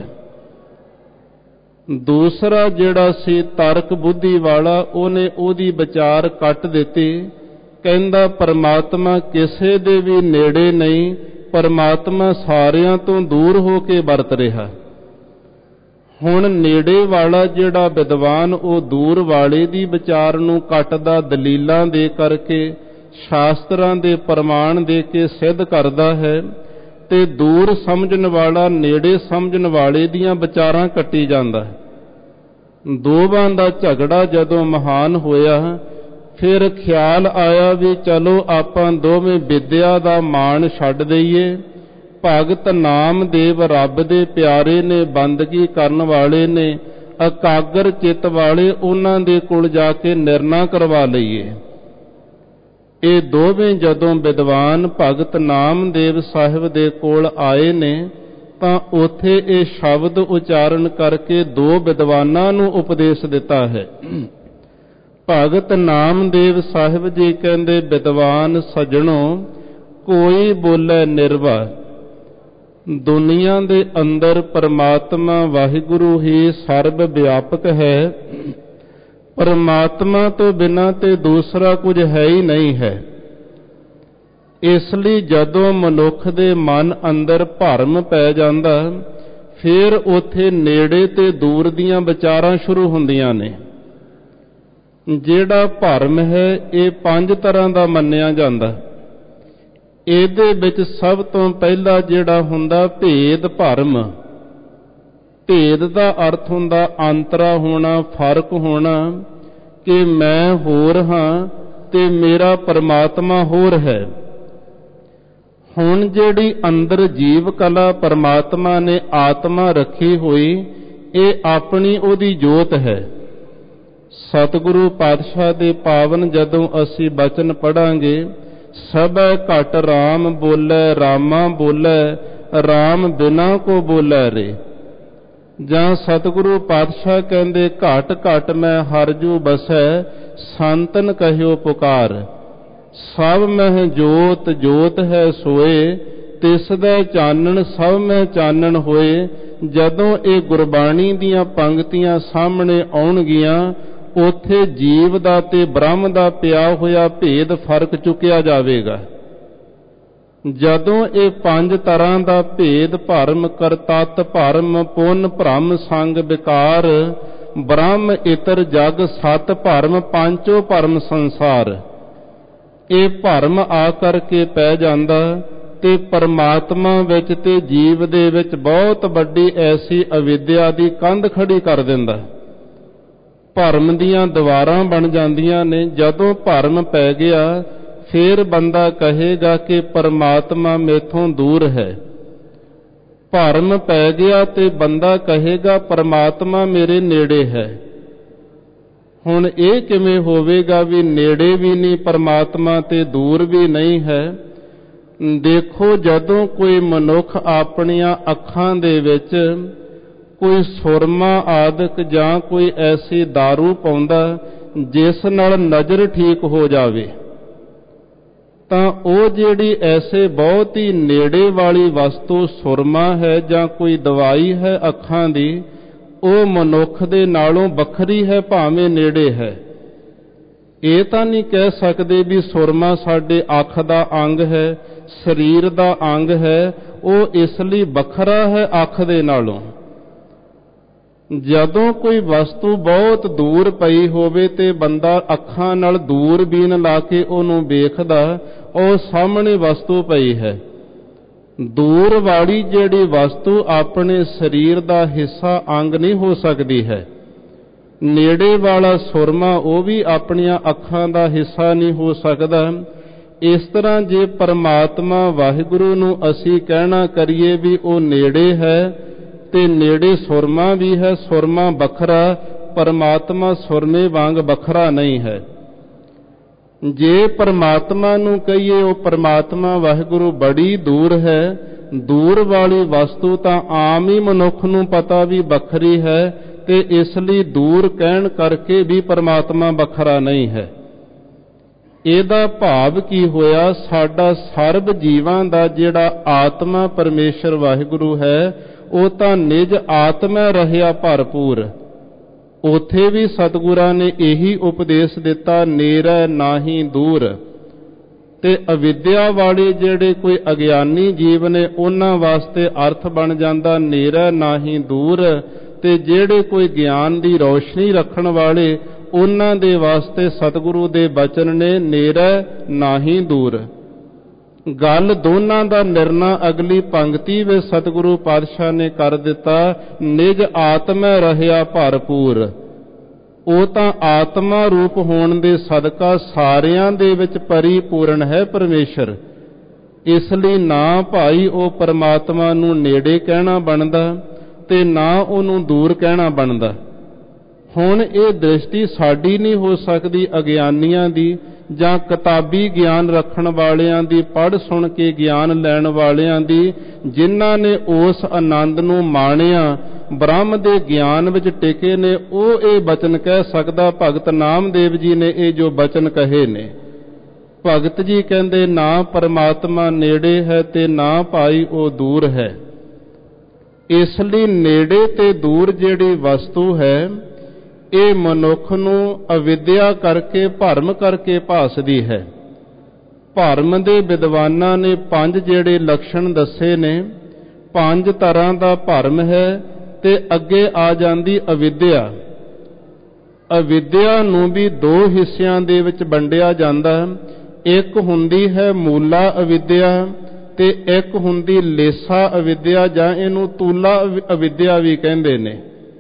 ਦੂਸਰਾ ਜਿਹੜਾ ਸੀ ਤਰਕ ਬੁੱਧੀ ਵਾਲਾ, ਉਹਨੇ ਉਹਦੀ ਵਿਚਾਰ ਕੱਟ ਦਿੱਤੀ। ਕਹਿੰਦਾ ਪਰਮਾਤਮਾ ਕਿਸੇ ਦੇ ਵੀ ਨੇੜੇ ਨਹੀਂ, ਪਰਮਾਤਮਾ ਸਾਰਿਆਂ ਤੋਂ ਦੂਰ ਹੋ ਕੇ ਵਰਤ ਰਿਹਾ। ਹੁਣ ਨੇੜੇ ਵਾਲਾ ਜਿਹੜਾ ਵਿਦਵਾਨ, ਉਹ ਦੂਰ ਵਾਲੇ ਦੀ ਵਿਚਾਰ ਨੂੰ ਕੱਟਦਾ, ਦਲੀਲਾਂ ਦੇ ਕਰਕੇ, ਸ਼ਾਸਤਰਾਂ ਦੇ ਪ੍ਰਮਾਣ ਦੇ ਕੇ ਸਿੱਧ ਕਰਦਾ ਹੈ, ਤੇ ਦੂਰ ਸਮਝਣ ਵਾਲਾ ਨੇੜੇ ਸਮਝਣ ਵਾਲੇ ਦੀਆਂ ਵਿਚਾਰਾਂ ਕੱਟੀ ਜਾਂਦਾ ਹੈ। ਦੋਵਾਂ ਦਾ ਝਗੜਾ ਜਦੋਂ ਮਹਾਨ ਹੋਇਆ, ਫਿਰ ਖਿਆਲ ਆਇਆ ਵੀ ਚਲੋ ਆਪਾਂ ਦੋਵੇਂ ਵਿਦਿਆ ਦਾ ਮਾਣ ਛੱਡ ਦਈਏ। ਭਗਤ ਨਾਮਦੇਵ ਰੱਬ ਦੇ ਪਿਆਰੇ ਨੇ, ਬੰਦਗੀ ਕਰਨ ਵਾਲੇ ਨੇ, ਇਕਾਗਰ ਚਿੱਤ ਵਾਲੇ, ਉਹਨਾਂ ਦੇ ਕੋਲ ਜਾ ਕੇ ਨਿਰਣਾ ਕਰਵਾ ਲਈਏ। ਇਹ ਦੋਵੇਂ ਜਦੋਂ ਵਿਦਵਾਨ ਭਗਤ ਨਾਮਦੇਵ ਸਾਹਿਬ ਦੇ ਕੋਲ ਆਏ ਨੇ, ਤਾਂ ਉੱਥੇ ਇਹ ਸ਼ਬਦ ਉਚਾਰਨ ਕਰਕੇ ਦੋ ਵਿਦਵਾਨਾਂ ਨੂੰ ਉਪਦੇਸ਼ ਦਿੱਤਾ ਹੈ। ਭਗਤ ਨਾਮਦੇਵ ਸਾਹਿਬ ਜੀ ਕਹਿੰਦੇ, ਵਿਦਵਾਨ ਸੱਜਣੋ, ਕੋਈ ਬੋਲੇ ਨਿਰਵਾ। ਦੁਨੀਆ ਦੇ ਅੰਦਰ ਪਰਮਾਤਮਾ ਵਾਹਿਗੁਰੂ ਹੀ ਸਰਬ ਵਿਆਪਕ ਹੈ। ਪਰਮਾਤਮਾ ਤੋਂ ਬਿਨਾਂ ਤੇ ਦੂਸਰਾ ਕੁਝ ਹੈ ਹੀ ਨਹੀਂ ਹੈ। ਇਸ ਲਈ ਜਦੋਂ ਮਨੁੱਖ ਦੇ ਮਨ ਅੰਦਰ ਭਰਮ ਪੈ ਜਾਂਦਾ, ਫਿਰ ਉੱਥੇ ਨੇੜੇ ਤੇ ਦੂਰ ਦੀਆਂ ਵਿਚਾਰਾਂ ਸ਼ੁਰੂ ਹੁੰਦੀਆਂ ਨੇ। ਜਿਹੜਾ ਭਰਮ ਹੈ ਇਹ 5 ਤਰ੍ਹਾਂ ਦਾ ਮੰਨਿਆ ਜਾਂਦਾ। ਇਹਦੇ ਵਿੱਚ ਸਭ ਤੋਂ ਪਹਿਲਾ ਜਿਹੜਾ ਹੁੰਦਾ ਭੇਦ ਭਰਮ। ਭੇਦ ਦਾ ਅਰਥ ਹੁੰਦਾ ਅੰਤਰਾ ਹੋਣਾ, ਫਰਕ ਹੋਣਾ, ਕਿ ਮੈਂ ਹੋਰ ਹਾਂ ਤੇ ਮੇਰਾ ਪਰਮਾਤਮਾ ਹੋਰ ਹੈ। ਹੁਣ ਜਿਹੜੀ ਅੰਦਰ ਜੀਵ ਕਲਾ ਪਰਮਾਤਮਾ ਨੇ ਆਤਮਾ ਰੱਖੀ ਹੋਈ, ਇਹ ਆਪਣੀ ਉਹਦੀ ਜੋਤ ਹੈ। ਸਤਿਗੁਰੂ ਪਾਤਸ਼ਾਹ ਦੇ ਪਾਵਨ ਜਦੋਂ ਅਸੀਂ ਬਚਨ ਪੜਾਂਗੇ, ਸਭੈ ਘਟ ਰਾਮ ਬੋਲੇ ਰਾਮਾ ਬੋਲੇ, ਰਾਮ ਬਿਨਾ ਕੋ ਬੋਲੇ ਰੇ। ਜਾਂ ਸਤਿਗੁਰੂ ਪਾਤਸ਼ਾਹ ਕਹਿੰਦੇ ਘਟ ਘਟ ਮੈਂ ਹਰਜੂ ਬਸੈ, ਸੰਤਨ ਕਹਿਓ ਪੁਕਾਰ। ਸਭ ਮਹਿ ਜੋਤ ਜੋਤ ਹੈ ਸੋਏ, ਤਿਸ ਦਾ ਚਾਨਣ ਸਭ ਮਹਿ ਚਾਨਣ ਹੋਏ। ਜਦੋਂ ਇਹ ਗੁਰਬਾਣੀ ਦੀਆਂ ਪੰਕਤੀਆਂ ਸਾਹਮਣੇ ਆਉਣਗੀਆਂ, ਉੱਥੇ ਜੀਵ ਦਾ ਤੇ ਬ੍ਰਹਮ ਦਾ ਪਿਆ ਹੋਇਆ ਭੇਦ ਫਰਕ ਚੁੱਕਿਆ ਜਾਵੇਗਾ। ਜਦੋਂ ਇਹ 5 ਤਰ੍ਹਾਂ ਦਾ ਭੇਦ ਭਰਮ, ਕਰਤੱਤ ਭਰਮ, ਪੁੰਨ ਭ੍ਰਮ, ਸੰਗ ਵਿਕਾਰ, ਬ੍ਰਹਮ ਇਤਰ ਜਗ ਸਤ ਭਰਮ, ਪੰਚੋ ਭਰਮ ਸੰਸਾਰ, ਇਹ ਭਰਮ ਆ ਕਰਕੇ ਪੈ ਜਾਂਦਾ ਤੇ ਪਰਮਾਤਮਾ ਵਿੱਚ ਤੇ ਜੀਵ ਦੇ ਵਿੱਚ ਬਹੁਤ ਵੱਡੀ ਐਸੀ ਅਵਿਦਿਆ ਦੀ ਕੰਧ ਖੜੀ ਕਰ ਦਿੰਦਾ। ਭਰਮ ਦੀਆਂ ਦੀਵਾਰਾਂ ਬਣ ਜਾਂਦੀਆਂ ਨੇ। ਜਦੋਂ ਭਰਮ ਪੈ ਗਿਆ, ਫਿਰ ਬੰਦਾ ਕਹੇਗਾ ਕਿ ਪਰਮਾਤਮਾ ਮੇਥੋਂ ਦੂਰ ਹੈ। ਭਰਮ ਪੈ ਗਿਆ ਤੇ ਬੰਦਾ ਕਹੇਗਾ ਪਰਮਾਤਮਾ ਮੇਰੇ ਨੇੜੇ ਹੈ। ਹੁਣ ਇਹ ਕਿਵੇਂ ਹੋਵੇਗਾ ਵੀ ਨੇੜੇ ਵੀ ਨਹੀਂ ਪਰਮਾਤਮਾ ਤੇ ਦੂਰ ਵੀ ਨਹੀਂ ਹੈ? ਦੇਖੋ, ਜਦੋਂ ਕੋਈ ਮਨੁੱਖ ਆਪਣੀਆਂ ਅੱਖਾਂ ਦੇ ਵਿੱਚ ਕੋਈ ਸੁਰਮਾ ਆਦਿਕ ਜਾਂ ਕੋਈ ਐਸੀ ਦਾਰੂ ਪਾਉਂਦਾ ਜਿਸ ਨਾਲ ਨਜ਼ਰ ਠੀਕ ਹੋ ਜਾਵੇ, ਤਾਂ ਉਹ ਜਿਹੜੀ ਐਸੇ ਬਹੁਤ ਹੀ ਨੇੜੇ ਵਾਲੀ ਵਸਤੂ ਸੁਰਮਾ ਹੈ ਜਾਂ ਕੋਈ ਦਵਾਈ ਹੈ ਅੱਖਾਂ ਦੀ, ਉਹ ਮਨੁੱਖ ਦੇ ਨਾਲੋਂ ਵੱਖਰੀ ਹੈ ਭਾਵੇਂ ਨੇੜੇ ਹੈ। ਇਹ ਤਾਂ ਨਹੀਂ ਕਹਿ ਸਕਦੇ ਵੀ ਸੁਰਮਾ ਸਾਡੇ ਅੱਖ ਦਾ ਅੰਗ ਹੈ, ਸਰੀਰ ਦਾ ਅੰਗ ਹੈ, ਉਹ ਇਸ ਲਈ ਵੱਖਰਾ ਹੈ ਅੱਖ ਦੇ ਨਾਲੋਂ। ਜਦੋਂ ਕੋਈ ਵਸਤੂ ਬਹੁਤ ਦੂਰ ਪਈ ਹੋਵੇ ਤੇ ਬੰਦਾ ਅੱਖਾਂ ਨਾਲ ਦੂਰਬੀਨ ਲਾ ਕੇ ਉਹਨੂੰ ਵੇਖਦਾ, ਉਹ ਸਾਹਮਣੇ ਵਸਤੂ ਪਈ ਹੈ। ਦੂਰ ਵਾਲੀ ਜਿਹੜੀ ਵਸਤੂ ਆਪਣੇ ਸਰੀਰ ਦਾ ਹਿੱਸਾ ਅੰਗ ਨਹੀਂ ਹੋ ਸਕਦੀ ਹੈ। ਨੇੜੇ ਵਾਲਾ ਸੁਰਮਾ ਉਹ ਵੀ ਆਪਣੀਆਂ ਅੱਖਾਂ ਦਾ ਹਿੱਸਾ ਨਹੀਂ ਹੋ ਸਕਦਾ। ਇਸ ਤਰ੍ਹਾਂ ਜੇ ਪਰਮਾਤਮਾ ਵਾਹਿਗੁਰੂ ਨੂੰ ਅਸੀਂ ਕਹਿਣਾ ਕਰੀਏ ਵੀ ਉਹ ਨੇੜੇ ਹੈ ਤੇ ਨੇੜੇ ਸੁਰਮਾ ਵੀ ਹੈ, ਸੁਰਮਾ ਵੱਖਰਾ, ਪਰਮਾਤਮਾ ਸੁਰਮੇ ਵਾਂਗ ਵੱਖਰਾ ਨਹੀਂ ਹੈ। ਜੇ ਪਰਮਾਤਮਾ ਨੂੰ ਕਹੀਏ ਉਹ ਪਰਮਾਤਮਾ ਵਾਹਿਗੁਰੂ ਬੜੀ ਦੂਰ ਹੈ, ਦੂਰ ਵਾਲੀ ਵਸਤੂ ਤਾਂ ਆਮ ਹੀ ਮਨੁੱਖ ਨੂੰ ਪਤਾ ਵੀ ਵੱਖਰੀ ਹੈ ਤੇ ਇਸ ਲਈ ਦੂਰ ਕਹਿਣ ਕਰਕੇ ਵੀ ਪਰਮਾਤਮਾ ਵੱਖਰਾ ਨਹੀਂ ਹੈ। ਇਹਦਾ ਭਾਵ ਕੀ ਹੋਇਆ? ਸਾਡਾ ਸਰਬ ਜੀਵਾਂ ਦਾ ਜਿਹੜਾ ਆਤਮਾ ਪਰਮੇਸ਼ਰ ਵਾਹਿਗੁਰੂ ਹੈ, ਉਹ ਤਾਂ ਨਿਜ ਆਤਮਾ ਰਹਿਆ ਭਰਪੂਰ। ਉਥੇ ਵੀ ਸਤਿਗੁਰਾਂ ਨੇ ਇਹੀ ਉਪਦੇਸ਼ ਦਿੱਤਾ, ਨੇੜੇ ਨਾਹੀ ਦੂਰ। ਤੇ ਅਵਿਦਿਆ ਵਾਲੇ ਜਿਹੜੇ ਕੋਈ ਅਗਿਆਨੀ ਜੀਵ ਨੇ, ਉਹਨਾਂ ਵਾਸਤੇ ਅਰਥ ਬਣ ਜਾਂਦਾ ਨੇੜੇ ਨਾਹੀ ਦੂਰ, ਤੇ ਜਿਹੜੇ ਕੋਈ ਗਿਆਨ ਦੀ ਰੌਸ਼ਨੀ ਰੱਖਣ ਵਾਲੇ, ਉਹਨਾਂ ਦੇ ਵਾਸਤੇ ਸਤਿਗੁਰੂ ਦੇ ਬਚਨ ਨੇ ਨੇੜੇ ਨਾਹੀ ਦੂਰ। ਗੱਲ ਦੋਨਾਂ ਦਾ ਨਿਰਣਾ ਅਗਲੀ ਪੰਕਤੀ ਵਿੱਚ ਸਤਿਗੁਰੂ ਪਾਤਸ਼ਾਹ ਨੇ ਕਰ ਦਿੱਤਾ, ਨਿਜ ਆਤਮੈ ਰਹਿਆ ਭਰਪੂਰ। ਉਹ ਤਾਂ ਆਤਮਾ ਰੂਪ ਹੋਣ ਦੇ ਸਦਕਾ ਸਾਰਿਆਂ ਦੇ ਵਿੱਚ ਪਰਿਪੂਰਨ ਹੈ ਪਰਮੇਸ਼ਰ। ਇਸ ਲਈ ਨਾ ਭਾਈ ਉਹ ਪਰਮਾਤਮਾ ਨੂੰ ਨੇੜੇ ਕਹਿਣਾ ਬਣਦਾ ਤੇ ਨਾ ਉਹਨੂੰ ਦੂਰ ਕਹਿਣਾ ਬਣਦਾ। ਹੁਣ ਇਹ ਦ੍ਰਿਸ਼ਟੀ ਸਾਡੀ ਨਹੀਂ ਹੋ ਸਕਦੀ ਅਗਿਆਨੀਆਂ ਦੀ ਜਾਂ ਕਿਤਾਬੀ ਗਿਆਨ ਰੱਖਣ ਵਾਲਿਆਂ ਦੀ, ਪੜ੍ਹ ਸੁਣ ਕੇ ਗਿਆਨ ਲੈਣ ਵਾਲਿਆਂ ਦੀ, ਜਿਨ੍ਹਾਂ ਨੇ ਉਸ ਆਨੰਦ ਨੂੰ ਮਾਣਿਆ, ਬ੍ਰਹਮ ਦੇ ਗਿਆਨ ਵਿੱਚ ਟਿਕੇ ਨੇ, ਉਹ ਇਹ ਬਚਨ ਕਹਿ ਸਕਦਾ। ਭਗਤ ਨਾਮਦੇਵ ਜੀ ਨੇ ਇਹ ਜੋ ਬਚਨ ਕਹੇ ਨੇ, ਭਗਤ ਜੀ ਕਹਿੰਦੇ ਨਾ ਪਰਮਾਤਮਾ ਨੇੜੇ ਹੈ ਤੇ ਨਾ ਭਾਈ ਉਹ ਦੂਰ ਹੈ। ਇਸ ਲਈ ਨੇੜੇ ਤੇ ਦੂਰ ਜਿਹੜੀ ਵਸਤੂ ਹੈ, ਇਹ ਮਨੁੱਖ ਨੂੰ ਅਵਿਦਿਆ ਕਰਕੇ, ਭਰਮ ਕਰਕੇ ਭਾਸਦੀ ਹੈ। ਭਰਮ ਦੇ ਵਿਦਵਾਨਾਂ ਨੇ 5 ਜਿਹੜੇ ਲੱਛਣ ਦੱਸੇ ਨੇ। 5 ਤਰ੍ਹਾਂ ਦਾ ਭਰਮ ਹੈ ਤੇ ਅੱਗੇ ਆ ਜਾਂਦੀ ਅਵਿਦਿਆ। ਅਵਿਦਿਆ ਨੂੰ ਵੀ 2 ਹਿੱਸਿਆਂ ਦੇ ਵਿੱਚ ਵੰਡਿਆ ਜਾਂਦਾ। ਇੱਕ ਹੁੰਦੀ ਹੈ ਮੂਲਾ ਅਵਿਦਿਆ ਤੇ ਇੱਕ ਹੁੰਦੀ ਲੇਸਾ ਅਵਿਦਿਆ, ਜਾਂ ਇਹਨੂੰ ਤੂਲਾ ਅਵਿਦਿਆ ਵੀ ਕਹਿੰਦੇ ਨੇ।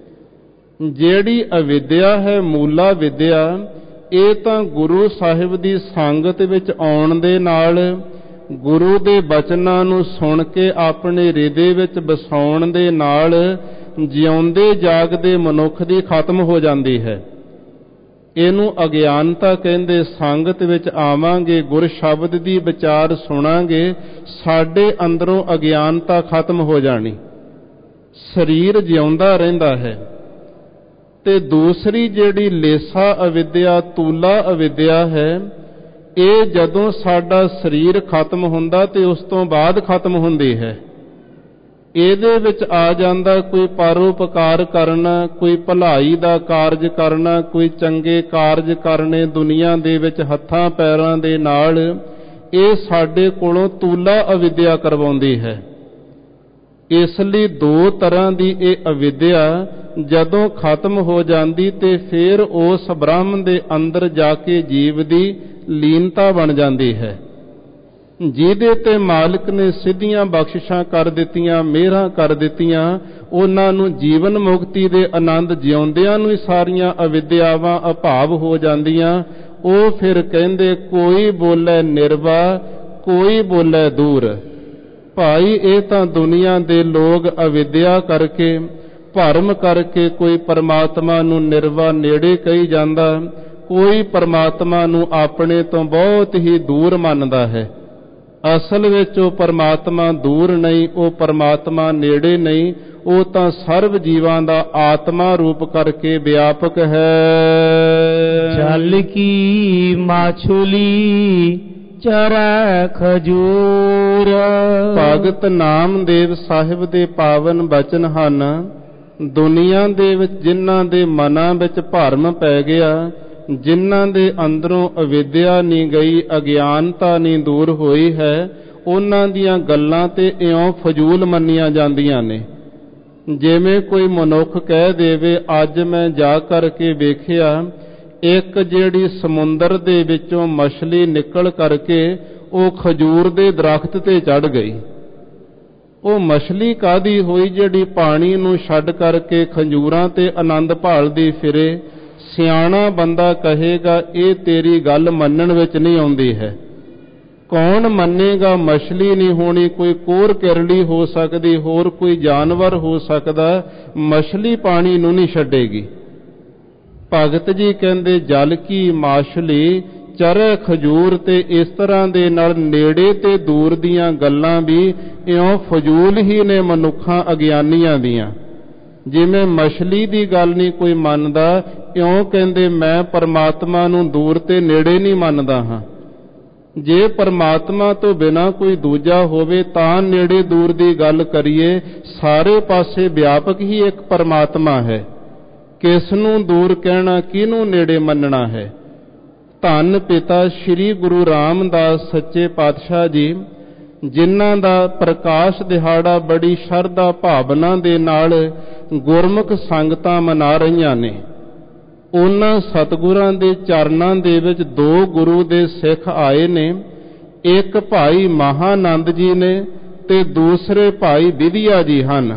ਜਿਹੜੀ ਅਵਿਦਿਆ ਹੈ ਮੂਲਾ ਵਿਦਿਆ, ਇਹ ਤਾਂ ਗੁਰੂ ਸਾਹਿਬ ਦੀ ਸੰਗਤ ਵਿੱਚ ਆਉਣ ਦੇ ਨਾਲ, ਗੁਰੂ ਦੇ ਬਚਨਾਂ ਨੂੰ ਸੁਣ ਕੇ ਆਪਣੇ ਹਿਰਦੇ ਵਿੱਚ ਵਸਾਉਣ ਦੇ ਨਾਲ ਜਿਉਂਦੇ ਜਾਗਦੇ ਮਨੁੱਖ ਦੀ ਖਤਮ ਹੋ ਜਾਂਦੀ ਹੈ। ਇਹਨੂੰ ਅਗਿਆਨਤਾ ਕਹਿੰਦੇ। ਸੰਗਤ ਵਿੱਚ ਆਵਾਂਗੇ, ਗੁਰ ਸ਼ਬਦ ਦੀ ਵਿਚਾਰ ਸੁਣਾਂਗੇ, ਸਾਡੇ ਅੰਦਰੋਂ ਅਗਿਆਨਤਾ ਖਤਮ ਹੋ ਜਾਣੀ, ਸਰੀਰ ਜਿਉਂਦਾ ਰਹਿੰਦਾ ਹੈ। ਤੇ ਦੂਸਰੀ ਜਿਹੜੀ ਲੇਸਾ ਅਵਿਦਿਆ, ਤੂਲਾ ਅਵਿਦਿਆ ਹੈ, ਇਹ ਜਦੋਂ ਸਾਡਾ ਸਰੀਰ ਖਤਮ ਹੁੰਦਾ ਤੇ ਉਸ ਤੋਂ ਬਾਅਦ ਖਤਮ ਹੁੰਦੀ ਹੈ। ਇਹਦੇ ਵਿੱਚ ਆ ਜਾਂਦਾ ਕੋਈ ਪਰਉਪਕਾਰ ਕਰਨਾ, ਕੋਈ ਭਲਾਈ ਦਾ ਕਾਰਜ ਕਰਨਾ, ਕੋਈ ਚੰਗੇ ਕਾਰਜ ਕਰਨੇ ਦੁਨੀਆ ਦੇ ਵਿੱਚ ਹੱਥਾਂ ਪੈਰਾਂ ਦੇ ਨਾਲ। ਇਹ ਸਾਡੇ ਕੋਲੋਂ ਤੂਲਾ ਅਵਿਦਿਆ ਕਰਵਾਉਂਦੀ ਹੈ। ਇਸ ਲਈ 2 ਤਰ੍ਹਾਂ ਦੀ ਇਹ ਅਵਿਦਿਆ ਜਦੋਂ ਖਤਮ ਹੋ ਜਾਂਦੀ ਤੇ ਫਿਰ ਉਸ ਬ੍ਰਹਮ ਦੇ ਅੰਦਰ ਜਾ ਕੇ ਜੀਵ ਦੀ ਲੀਨਤਾ ਬਣ ਜਾਂਦੀ ਹੈ। ਜਿਹਦੇ ਤੇ ਮਾਲਕ ਨੇ ਸਿੱਧੀਆਂ ਬਖਸ਼ਿਸ਼ਾਂ ਕਰ ਦਿੱਤੀਆਂ, ਮਿਹਰਾਂ ਕਰ ਦਿੱਤੀਆਂ, ਉਹਨਾਂ ਨੂੰ ਜੀਵਨ ਮੁਕਤੀ ਦੇ ਆਨੰਦ ਜਿਉਂਦਿਆਂ ਨੂੰ ਹੀ ਸਾਰੀਆਂ ਅਵਿਦਿਆਵਾਂ ਅਭਾਵ ਹੋ ਜਾਂਦੀਆਂ। ਉਹ ਫਿਰ ਕਹਿੰਦੇ ਕੋਈ ਬੋਲੇ ਨਿਰਵਾ, ਕੋਈ ਬੋਲੇ ਦੂਰ। ਭਾਈ ਇਹ ਤਾਂ ਦੁਨੀਆ ਦੇ ਲੋਕ ਅਵਿਦਿਆ ਕਰਕੇ, ਭਰਮ ਕਰਕੇ ਕੋਈ ਪਰਮਾਤਮਾ ਨੂੰ ਨਿਰਵਾ ਨੇੜੇ ਕਹੀ ਜਾਂਦਾ, ਕੋਈ ਪਰਮਾਤਮਾ ਨੂੰ ਆਪਣੇ ਤੋਂ ਬਹੁਤ ਹੀ ਦੂਰ ਮੰਨਦਾ ਹੈ। ਅਸਲ ਵਿੱਚ ਉਹ ਪਰਮਾਤਮਾ ਦੂਰ ਨਹੀਂ, ਉਹ ਪਰਮਾਤਮਾ ਨੇੜੇ ਨਹੀਂ, ਉਹ ਤਾਂ ਸਰਬ ਜੀਵਾਂ ਦਾ ਆਤਮਾ ਰੂਪ ਕਰਕੇ ਵਿਆਪਕ ਹੈ। ਜਲ ਕੀ ਮਾਛੁਲੀ ਚਰੈ ਖਜੂਰ। ਭਗਤ ਨਾਮਦੇਵ ਸਾਹਿਬ ਦੇ ਪਾਵਨ ਬਚਨ ਹਨ। ਦੁਨੀਆ ਦੇ ਵਿੱਚ ਜਿਨ੍ਹਾਂ ਦੇ ਮਨਾਂ ਵਿੱਚ ਭਰਮ ਪੈ ਗਿਆ, ਜਿਨ੍ਹਾਂ ਦੇ ਅੰਦਰੋਂ ਅਵਿਦਿਆ ਨਹੀਂ ਗਈ, ਅਗਿਆਨਤਾ ਨਹੀਂ ਦੂਰ ਹੋਈ ਹੈ, ਉਹਨਾਂ ਦੀਆਂ ਗੱਲਾਂ ਤੇ ਇਉਂ ਫਜ਼ੂਲ ਮੰਨੀਆਂ ਜਾਂਦੀਆਂ ਨੇ। ਜਿਵੇਂ ਕੋਈ ਮਨੁੱਖ ਕਹਿ ਦੇਵੇ, ਅੱਜ ਮੈਂ ਜਾ ਕਰਕੇ ਵੇਖਿਆ, ਇੱਕ ਜਿਹੜੀ ਸਮੁੰਦਰ ਦੇ ਵਿੱਚੋਂ ਮਛਲੀ ਨਿਕਲ ਕਰਕੇ ਉਹ ਖਜੂਰ ਦੇ ਦਰਖਤ ਤੇ ਚੜ੍ਹ ਗਈ। ਉਹ ਮਛਲੀ ਕਾਹਦੀ ਹੋਈ ਜਿਹੜੀ ਪਾਣੀ ਨੂੰ ਛੱਡ ਕਰਕੇ ਖਜੂਰਾਂ ਤੇ ਆਨੰਦ ਭਾਲਦੀ ਫਿਰੇ। ਸਿਆਣਾ ਬੰਦਾ ਕਹੇਗਾ ਇਹ ਤੇਰੀ ਗੱਲ ਮੰਨਣ ਵਿੱਚ ਨਹੀਂ ਆਉਂਦੀ ਹੈ। ਕੌਣ ਮੰਨੇਗਾ? ਮਛਲੀ ਨਹੀਂ ਹੋਣੀ, ਕੋਈ ਕੋਰ ਕਿਰਲੀ ਹੋ ਸਕਦੀ, ਹੋਰ ਕੋਈ ਜਾਨਵਰ ਹੋ ਸਕਦਾ, ਮਛਲੀ ਪਾਣੀ ਨੂੰ ਨਹੀਂ ਛੱਡੇਗੀ। ਭਗਤ ਜੀ ਕਹਿੰਦੇ ਜਲ ਕੀ ਮਾਛਲੀ ਚਰੈ ਖਜੂਰ। ਤੇ ਇਸ ਤਰ੍ਹਾਂ ਦੇ ਨਾਲ ਨੇੜੇ ਤੇ ਦੂਰ ਦੀਆਂ ਗੱਲਾਂ ਵੀ ਇਉਂ ਫਜ਼ੂਲ ਹੀ ਨੇ ਮਨੁੱਖਾਂ ਅਗਿਆਨੀਆਂ ਦੀਆਂ। ਜਿਵੇਂ ਮਛਲੀ ਦੀ ਗੱਲ ਨਹੀਂ ਕੋਈ ਮੰਨਦਾ, ਇਉਂ ਕਹਿੰਦੇ ਮੈਂ ਪਰਮਾਤਮਾ ਨੂੰ ਦੂਰ ਤੇ ਨੇੜੇ ਨਹੀਂ ਮੰਨਦਾ ਹਾਂ। ਜੇ ਪਰਮਾਤਮਾ ਤੋਂ ਬਿਨਾਂ ਕੋਈ ਦੂਜਾ ਹੋਵੇ ਤਾਂ ਨੇੜੇ ਦੂਰ ਦੀ ਗੱਲ ਕਰੀਏ। ਸਾਰੇ ਪਾਸੇ ਵਿਆਪਕ ਹੀ ਇੱਕ ਪਰਮਾਤਮਾ ਹੈ। ਕਿਸ ਨੂੰ ਦੂਰ ਕਹਿਣਾ, ਕਿਹਨੂੰ ਨੇੜੇ ਮੰਨਣਾ ਹੈ। ਧੰਨ ਪਿਤਾ ਸ੍ਰੀ ਗੁਰੂ ਰਾਮਦਾਸ ਸੱਚੇ ਪਾਤਸ਼ਾਹ ਜੀ, ਜਿਨ੍ਹਾਂ ਦਾ ਪ੍ਰਕਾਸ਼ ਦਿਹਾੜਾ ਬੜੀ ਸ਼ਰਧਾ ਭਾਵਨਾ ਦੇ ਨਾਲ ਗੁਰਮੁਖ ਸੰਗਤਾਂ ਮਨਾ ਰਹੀਆਂ ਨੇ। ਉਹਨਾਂ ਸਤਿਗੁਰਾਂ ਦੇ ਚਰਨਾਂ ਦੇ ਵਿੱਚ 2 ਗੁਰੂ ਦੇ ਸਿੱਖ ਆਏ ਨੇ। ਇੱਕ ਭਾਈ ਮਹਾਨੰਦ ਜੀ ਨੇ ਤੇ ਦੂਸਰੇ ਭਾਈ ਵਿਦਿਆ ਜੀ ਹਨ।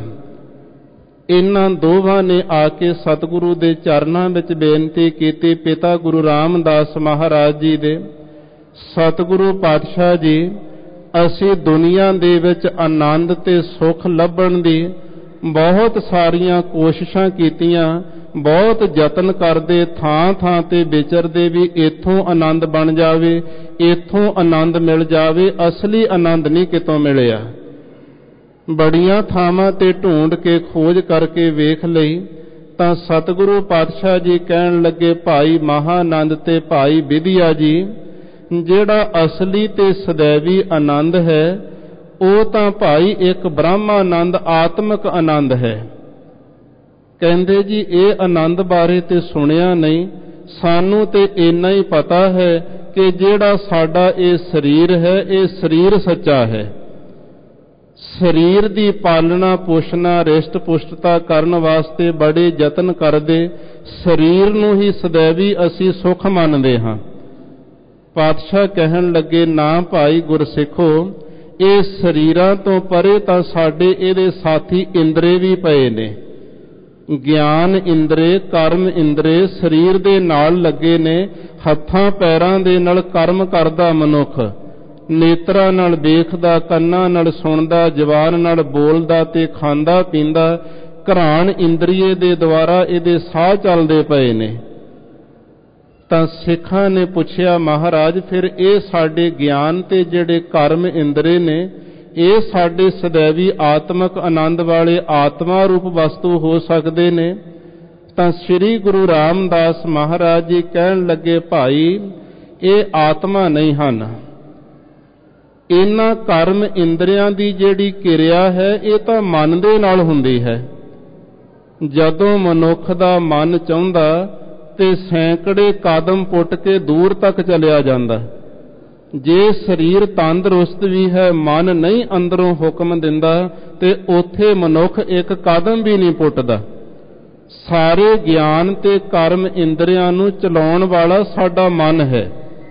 ਇਹਨਾਂ ਦੋਵਾਂ ਨੇ ਆ ਕੇ ਸਤਿਗੁਰੂ ਦੇ ਚਰਨਾਂ ਵਿੱਚ ਬੇਨਤੀ ਕੀਤੀ, ਪਿਤਾ ਗੁਰੂ ਰਾਮਦਾਸ ਮਹਾਰਾਜ ਜੀ ਦੇ, ਸਤਿਗੁਰੂ ਪਾਤਸ਼ਾਹ ਜੀ, ਅਸੀਂ ਦੁਨੀਆ ਦੇ ਵਿੱਚ ਆਨੰਦ ਤੇ ਸੁੱਖ ਲੱਭਣ ਦੀ ਬਹੁਤ ਸਾਰੀਆਂ ਕੋਸ਼ਿਸ਼ਾਂ ਕੀਤੀਆਂ, ਬਹੁਤ ਯਤਨ ਕਰਦੇ, ਥਾਂ ਥਾਂ ਤੇ ਵਿਚਰਦੇ ਵੀ ਇੱਥੋਂ ਆਨੰਦ ਬਣ ਜਾਵੇ, ਇੱਥੋਂ ਆਨੰਦ ਮਿਲ ਜਾਵੇ। ਅਸਲੀ ਆਨੰਦ ਨਹੀਂ ਕਿਤੋਂ ਮਿਲਿਆ। ਬੜੀਆਂ ਥਾਵਾਂ ਤੇ ਢੂੰਡ ਕੇ ਖੋਜ ਕਰਕੇ ਵੇਖ ਲਈ ਤਾਂ ਸਤਿਗੁਰੂ ਪਾਤਸ਼ਾਹ ਜੀ ਕਹਿਣ ਲੱਗੇ, ਭਾਈ ਮਹਾਨੰਦ ਤੇ ਭਾਈ ਵਿਦਿਆ ਜੀ, ਜਿਹੜਾ ਅਸਲੀ ਤੇ ਸदैवी ਆਨੰਦ ਹੈ ਉਹ ਤਾਂ ਭਾਈ ਇੱਕ ਬ੍ਰਹਮਾਨੰਦ ਆਤਮਿਕ ਆਨੰਦ ਹੈ। ਕਹਿੰਦੇ ਜੀ ਇਹ ਆਨੰਦ ਬਾਰੇ ਤੇ ਸੁਣਿਆ ਨਹੀਂ, ਸਾਨੂੰ ਤੇ ਇੰਨਾ ਹੀ ਪਤਾ ਹੈ ਕਿ ਜਿਹੜਾ ਸਾਡਾ ਇਹ ਸਰੀਰ ਹੈ, ਇਹ ਸਰੀਰ ਸੱਚਾ ਹੈ। ਸਰੀਰ ਦੀ ਪਾਲਣਾ ਪੋਸ਼ਣਾ ਰਿਸ਼ਟ ਪੁਸ਼ਟਤਾ ਕਰਨ ਵਾਸਤੇ ਬੜੇ ਯਤਨ ਕਰਦੇ, ਸਰੀਰ ਨੂੰ ਹੀ ਸदैवी ਅਸੀਂ ਸੁਖ ਮੰਨਦੇ ਹਾਂ। ਪਾਤਸ਼ਾਹ ਕਹਿਣ ਲੱਗੇ, ਨਾ ਭਾਈ ਗੁਰਸਿੱਖੋ, ਇਹ ਸਰੀਰਾਂ ਤੋਂ ਪਰੇ ਤਾਂ ਸਾਡੇ ਇਹਦੇ ਸਾਥੀ ਇੰਦਰੇ ਵੀ ਪਏ ਨੇ। ਗਿਆਨ ਇੰਦਰੇ, ਕਰਮ ਇੰਦਰੇ ਸਰੀਰ ਦੇ ਨਾਲ ਲੱਗੇ ਨੇ। ਹੱਥਾਂ ਪੈਰਾਂ ਦੇ ਨਾਲ ਕਰਮ ਕਰਦਾ ਮਨੁੱਖ, ਨੇਤਰਾਂ ਨਾਲ ਵੇਖਦਾ, ਕੰਨਾਂ ਨਾਲ ਸੁਣਦਾ, ਜ਼ੁਬਾਨ ਨਾਲ ਬੋਲਦਾ ਤੇ ਖਾਂਦਾ ਪੀਂਦਾ। ਘਰਾਣ ਇੰਦਰੀਏ ਦੇ ਦੁਆਰਾ ਇਹਦੇ ਸਾਹ ਚੱਲਦੇ ਪਏ ਨੇ। ਤਾਂ ਸਿੱਖਾਂ ਨੇ ਪੁੱਛਿਆ, ਮਹਾਰਾਜ ਫਿਰ ਇਹ ਸਾਡੇ ਗਿਆਨ ਤੇ ਜਿਹੜੇ ਕਰਮ ਇੰਦਰੇ ਨੇ, ਇਹ ਸਾਡੇ ਸदैवी ਆਤਮਕ ਆਨੰਦ ਵਾਲੇ ਆਤਮਾ ਰੂਪ ਵਸਤੂ ਹੋ ਸਕਦੇ ਨੇ? ਤਾਂ ਸ੍ਰੀ ਗੁਰੂ ਰਾਮਦਾਸ ਮਹਾਰਾਜ ਜੀ ਕਹਿਣ ਲੱਗੇ, ਭਾਈ ਇਹ ਆਤਮਾ ਨਹੀਂ ਹਨ। ਇਹਨਾਂ ਕਰਮ ਇੰਦਰੀਆਂ ਦੀ ਜਿਹੜੀ ਕਿਰਿਆ ਹੈ ਇਹ ਤਾਂ ਮਨ ਦੇ ਨਾਲ ਹੁੰਦੀ ਹੈ। ਜਦੋਂ ਮਨੁੱਖ ਦਾ ਮਨ ਚਾਹੁੰਦਾ ਤੇ ਸੈਂਕੜੇ ਕਦਮ ਪੁੱਟ ਕੇ ਦੂਰ ਤੱਕ ਚਲਿਆ ਜਾਂਦਾ। ਜੇ ਸਰੀਰ ਤੰਦਰੁਸਤ ਵੀ ਹੈ, ਮਨ ਨਹੀਂ ਅੰਦਰੋਂ ਹੁਕਮ ਦਿੰਦਾ ਤੇ ਉੱਥੇ ਮਨੁੱਖ ਇੱਕ ਕਦਮ ਵੀ ਨਹੀਂ ਪੁੱਟਦਾ। ਸਾਰੇ ਗਿਆਨ ਤੇ ਕਰਮ ਇੰਦਰੀਆਂ ਨੂੰ ਚਲਾਉਣ ਵਾਲਾ ਸਾਡਾ ਮਨ ਹੈ।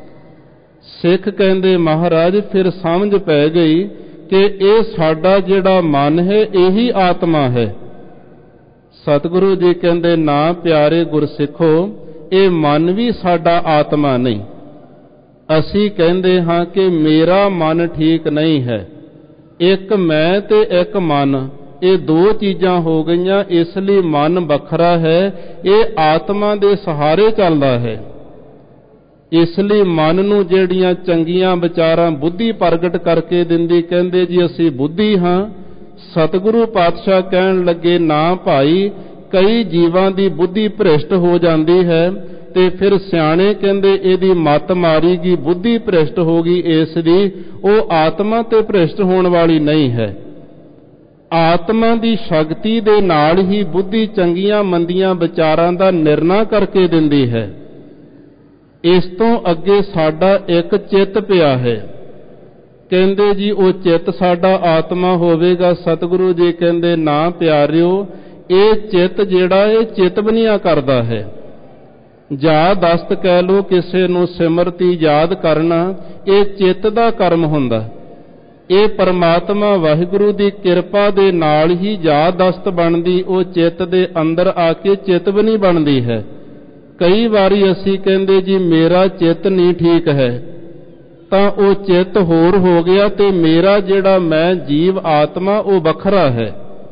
ਸਿੱਖ ਕਹਿੰਦੇ, ਮਹਾਰਾਜ ਫਿਰ ਸਮਝ ਪੈ ਗਈ ਕਿ ਇਹ ਸਾਡਾ ਜਿਹੜਾ ਮਨ ਹੈ ਇਹੀ ਆਤਮਾ ਹੈ। ਸਤਿਗੁਰੂ ਜੀ ਕਹਿੰਦੇ, ਨਾ ਪਿਆਰੇ ਗੁਰਸਿੱਖੋ, ਇਹ ਮਨ ਵੀ ਸਾਡਾ ਆਤਮਾ ਨਹੀਂ। ਅਸੀਂ ਕਹਿੰਦੇ ਹਾਂ ਕਿ ਮੇਰਾ ਮਨ ਠੀਕ ਨਹੀਂ ਹੈ। ਇੱਕ ਮੈਂ ਤੇ ਇੱਕ ਮਨ, ਇਹ ਦੋ ਚੀਜ਼ਾਂ ਹੋ ਗਈਆਂ, ਇਸ ਲਈ ਮਨ ਵੱਖਰਾ ਹੈ। ਇਹ ਆਤਮਾ ਦੇ ਸਹਾਰੇ ਚੱਲਦਾ ਹੈ। ਇਸ ਲਈ ਮਨ ਨੂੰ ਜਿਹੜੀਆਂ ਚੰਗੀਆਂ ਵਿਚਾਰਾਂ ਬੁੱਧੀ ਪ੍ਰਗਟ ਕਰਕੇ ਦਿੰਦੀ, ਕਹਿੰਦੇ ਜੀ ਅਸੀਂ ਬੁੱਧੀ ਹਾਂ। ਸਤਿਗੁਰੂ ਪਾਤਸ਼ਾਹ ਕਹਿਣ ਲੱਗੇ, ਨਾ ਭਾਈ, ਕਈ ਜੀਵਾਂ ਦੀ ਬੁੱਧੀ ਭ੍ਰਿਸ਼ਟ ਹੋ ਜਾਂਦੀ ਹੈ ਤੇ ਫਿਰ ਸਿਆਣੇ ਕਹਿੰਦੇ ਇਹਦੀ ਮੱਤ ਮਾਰੀ ਗਈ, ਬੁੱਧੀ ਭ੍ਰਿਸ਼ਟ ਹੋ ਗਈ ਇਸ ਦੀ, ਉਹ ਆਤਮਾ ਤੇ ਭ੍ਰਿਸ਼ਟ ਹੋਣ ਵਾਲੀ ਨਹੀਂ ਹੈ। ਆਤਮਾ ਦੀ ਸ਼ਕਤੀ ਦੇ ਨਾਲ ਹੀ ਬੁੱਧੀ ਚੰਗੀਆਂ ਮੰਦੀਆਂ ਵਿਚਾਰਾਂ ਦਾ ਨਿਰਣਾ ਕਰਕੇ ਦਿੰਦੀ ਹੈ। ਇਸ ਤੋਂ ਅੱਗੇ ਸਾਡਾ ਇੱਕ ਚਿੱਤ ਪਿਆ ਹੈ। ਕਹਿੰਦੇ ਜੀ ਉਹ ਚਿੱਤ ਸਾਡਾ ਆਤਮਾ ਹੋਵੇਗਾ। ਸਤਿਗੁਰੂ ਜੀ ਕਹਿੰਦੇ, ਨਾ ਪਿਆਰਿਓ, ਇਹ ਚਿੱਤ ਜਿਹੜਾ ਇਹ ਚਿਤਵਨੀਆਂ ਕਰਦਾ ਹੈ। ਯਾਦ ਦਸਤ ਕਹਿ ਲੋ, ਕਿਸੇ ਨੂੰ ਸਿਮਰਤੀ ਯਾਦ ਕਰਨਾ, ਇਹ ਚਿੱਤ ਦਾ ਕਰਮ ਹੁੰਦਾ। ਇਹ ਪਰਮਾਤਮਾ ਵਾਹਿਗੁਰੂ ਦੀ ਕਿਰਪਾ ਦੇ ਨਾਲ ਹੀ ਯਾਦ ਦਸਤ ਬਣਦੀ, ਉਹ ਚਿੱਤ ਦੇ ਅੰਦਰ ਆ ਕੇ ਚਿਤਵਨੀ ਬਣਦੀ ਹੈ। ਕਈ ਵਾਰੀ ਅਸੀਂ ਕਹਿੰਦੇ ਜੀ ਮੇਰਾ ਚਿੱਤ ਨਹੀਂ ਠੀਕ ਹੈ, ਤਾਂ ਉਹ ਚਿੱਤ ਹੋਰ ਹੋ ਗਿਆ ਤੇ ਮੇਰਾ ਜਿਹੜਾ ਮੈਂ ਜੀਵ ਆਤਮਾ ਉਹ ਵੱਖਰਾ ਹੈ।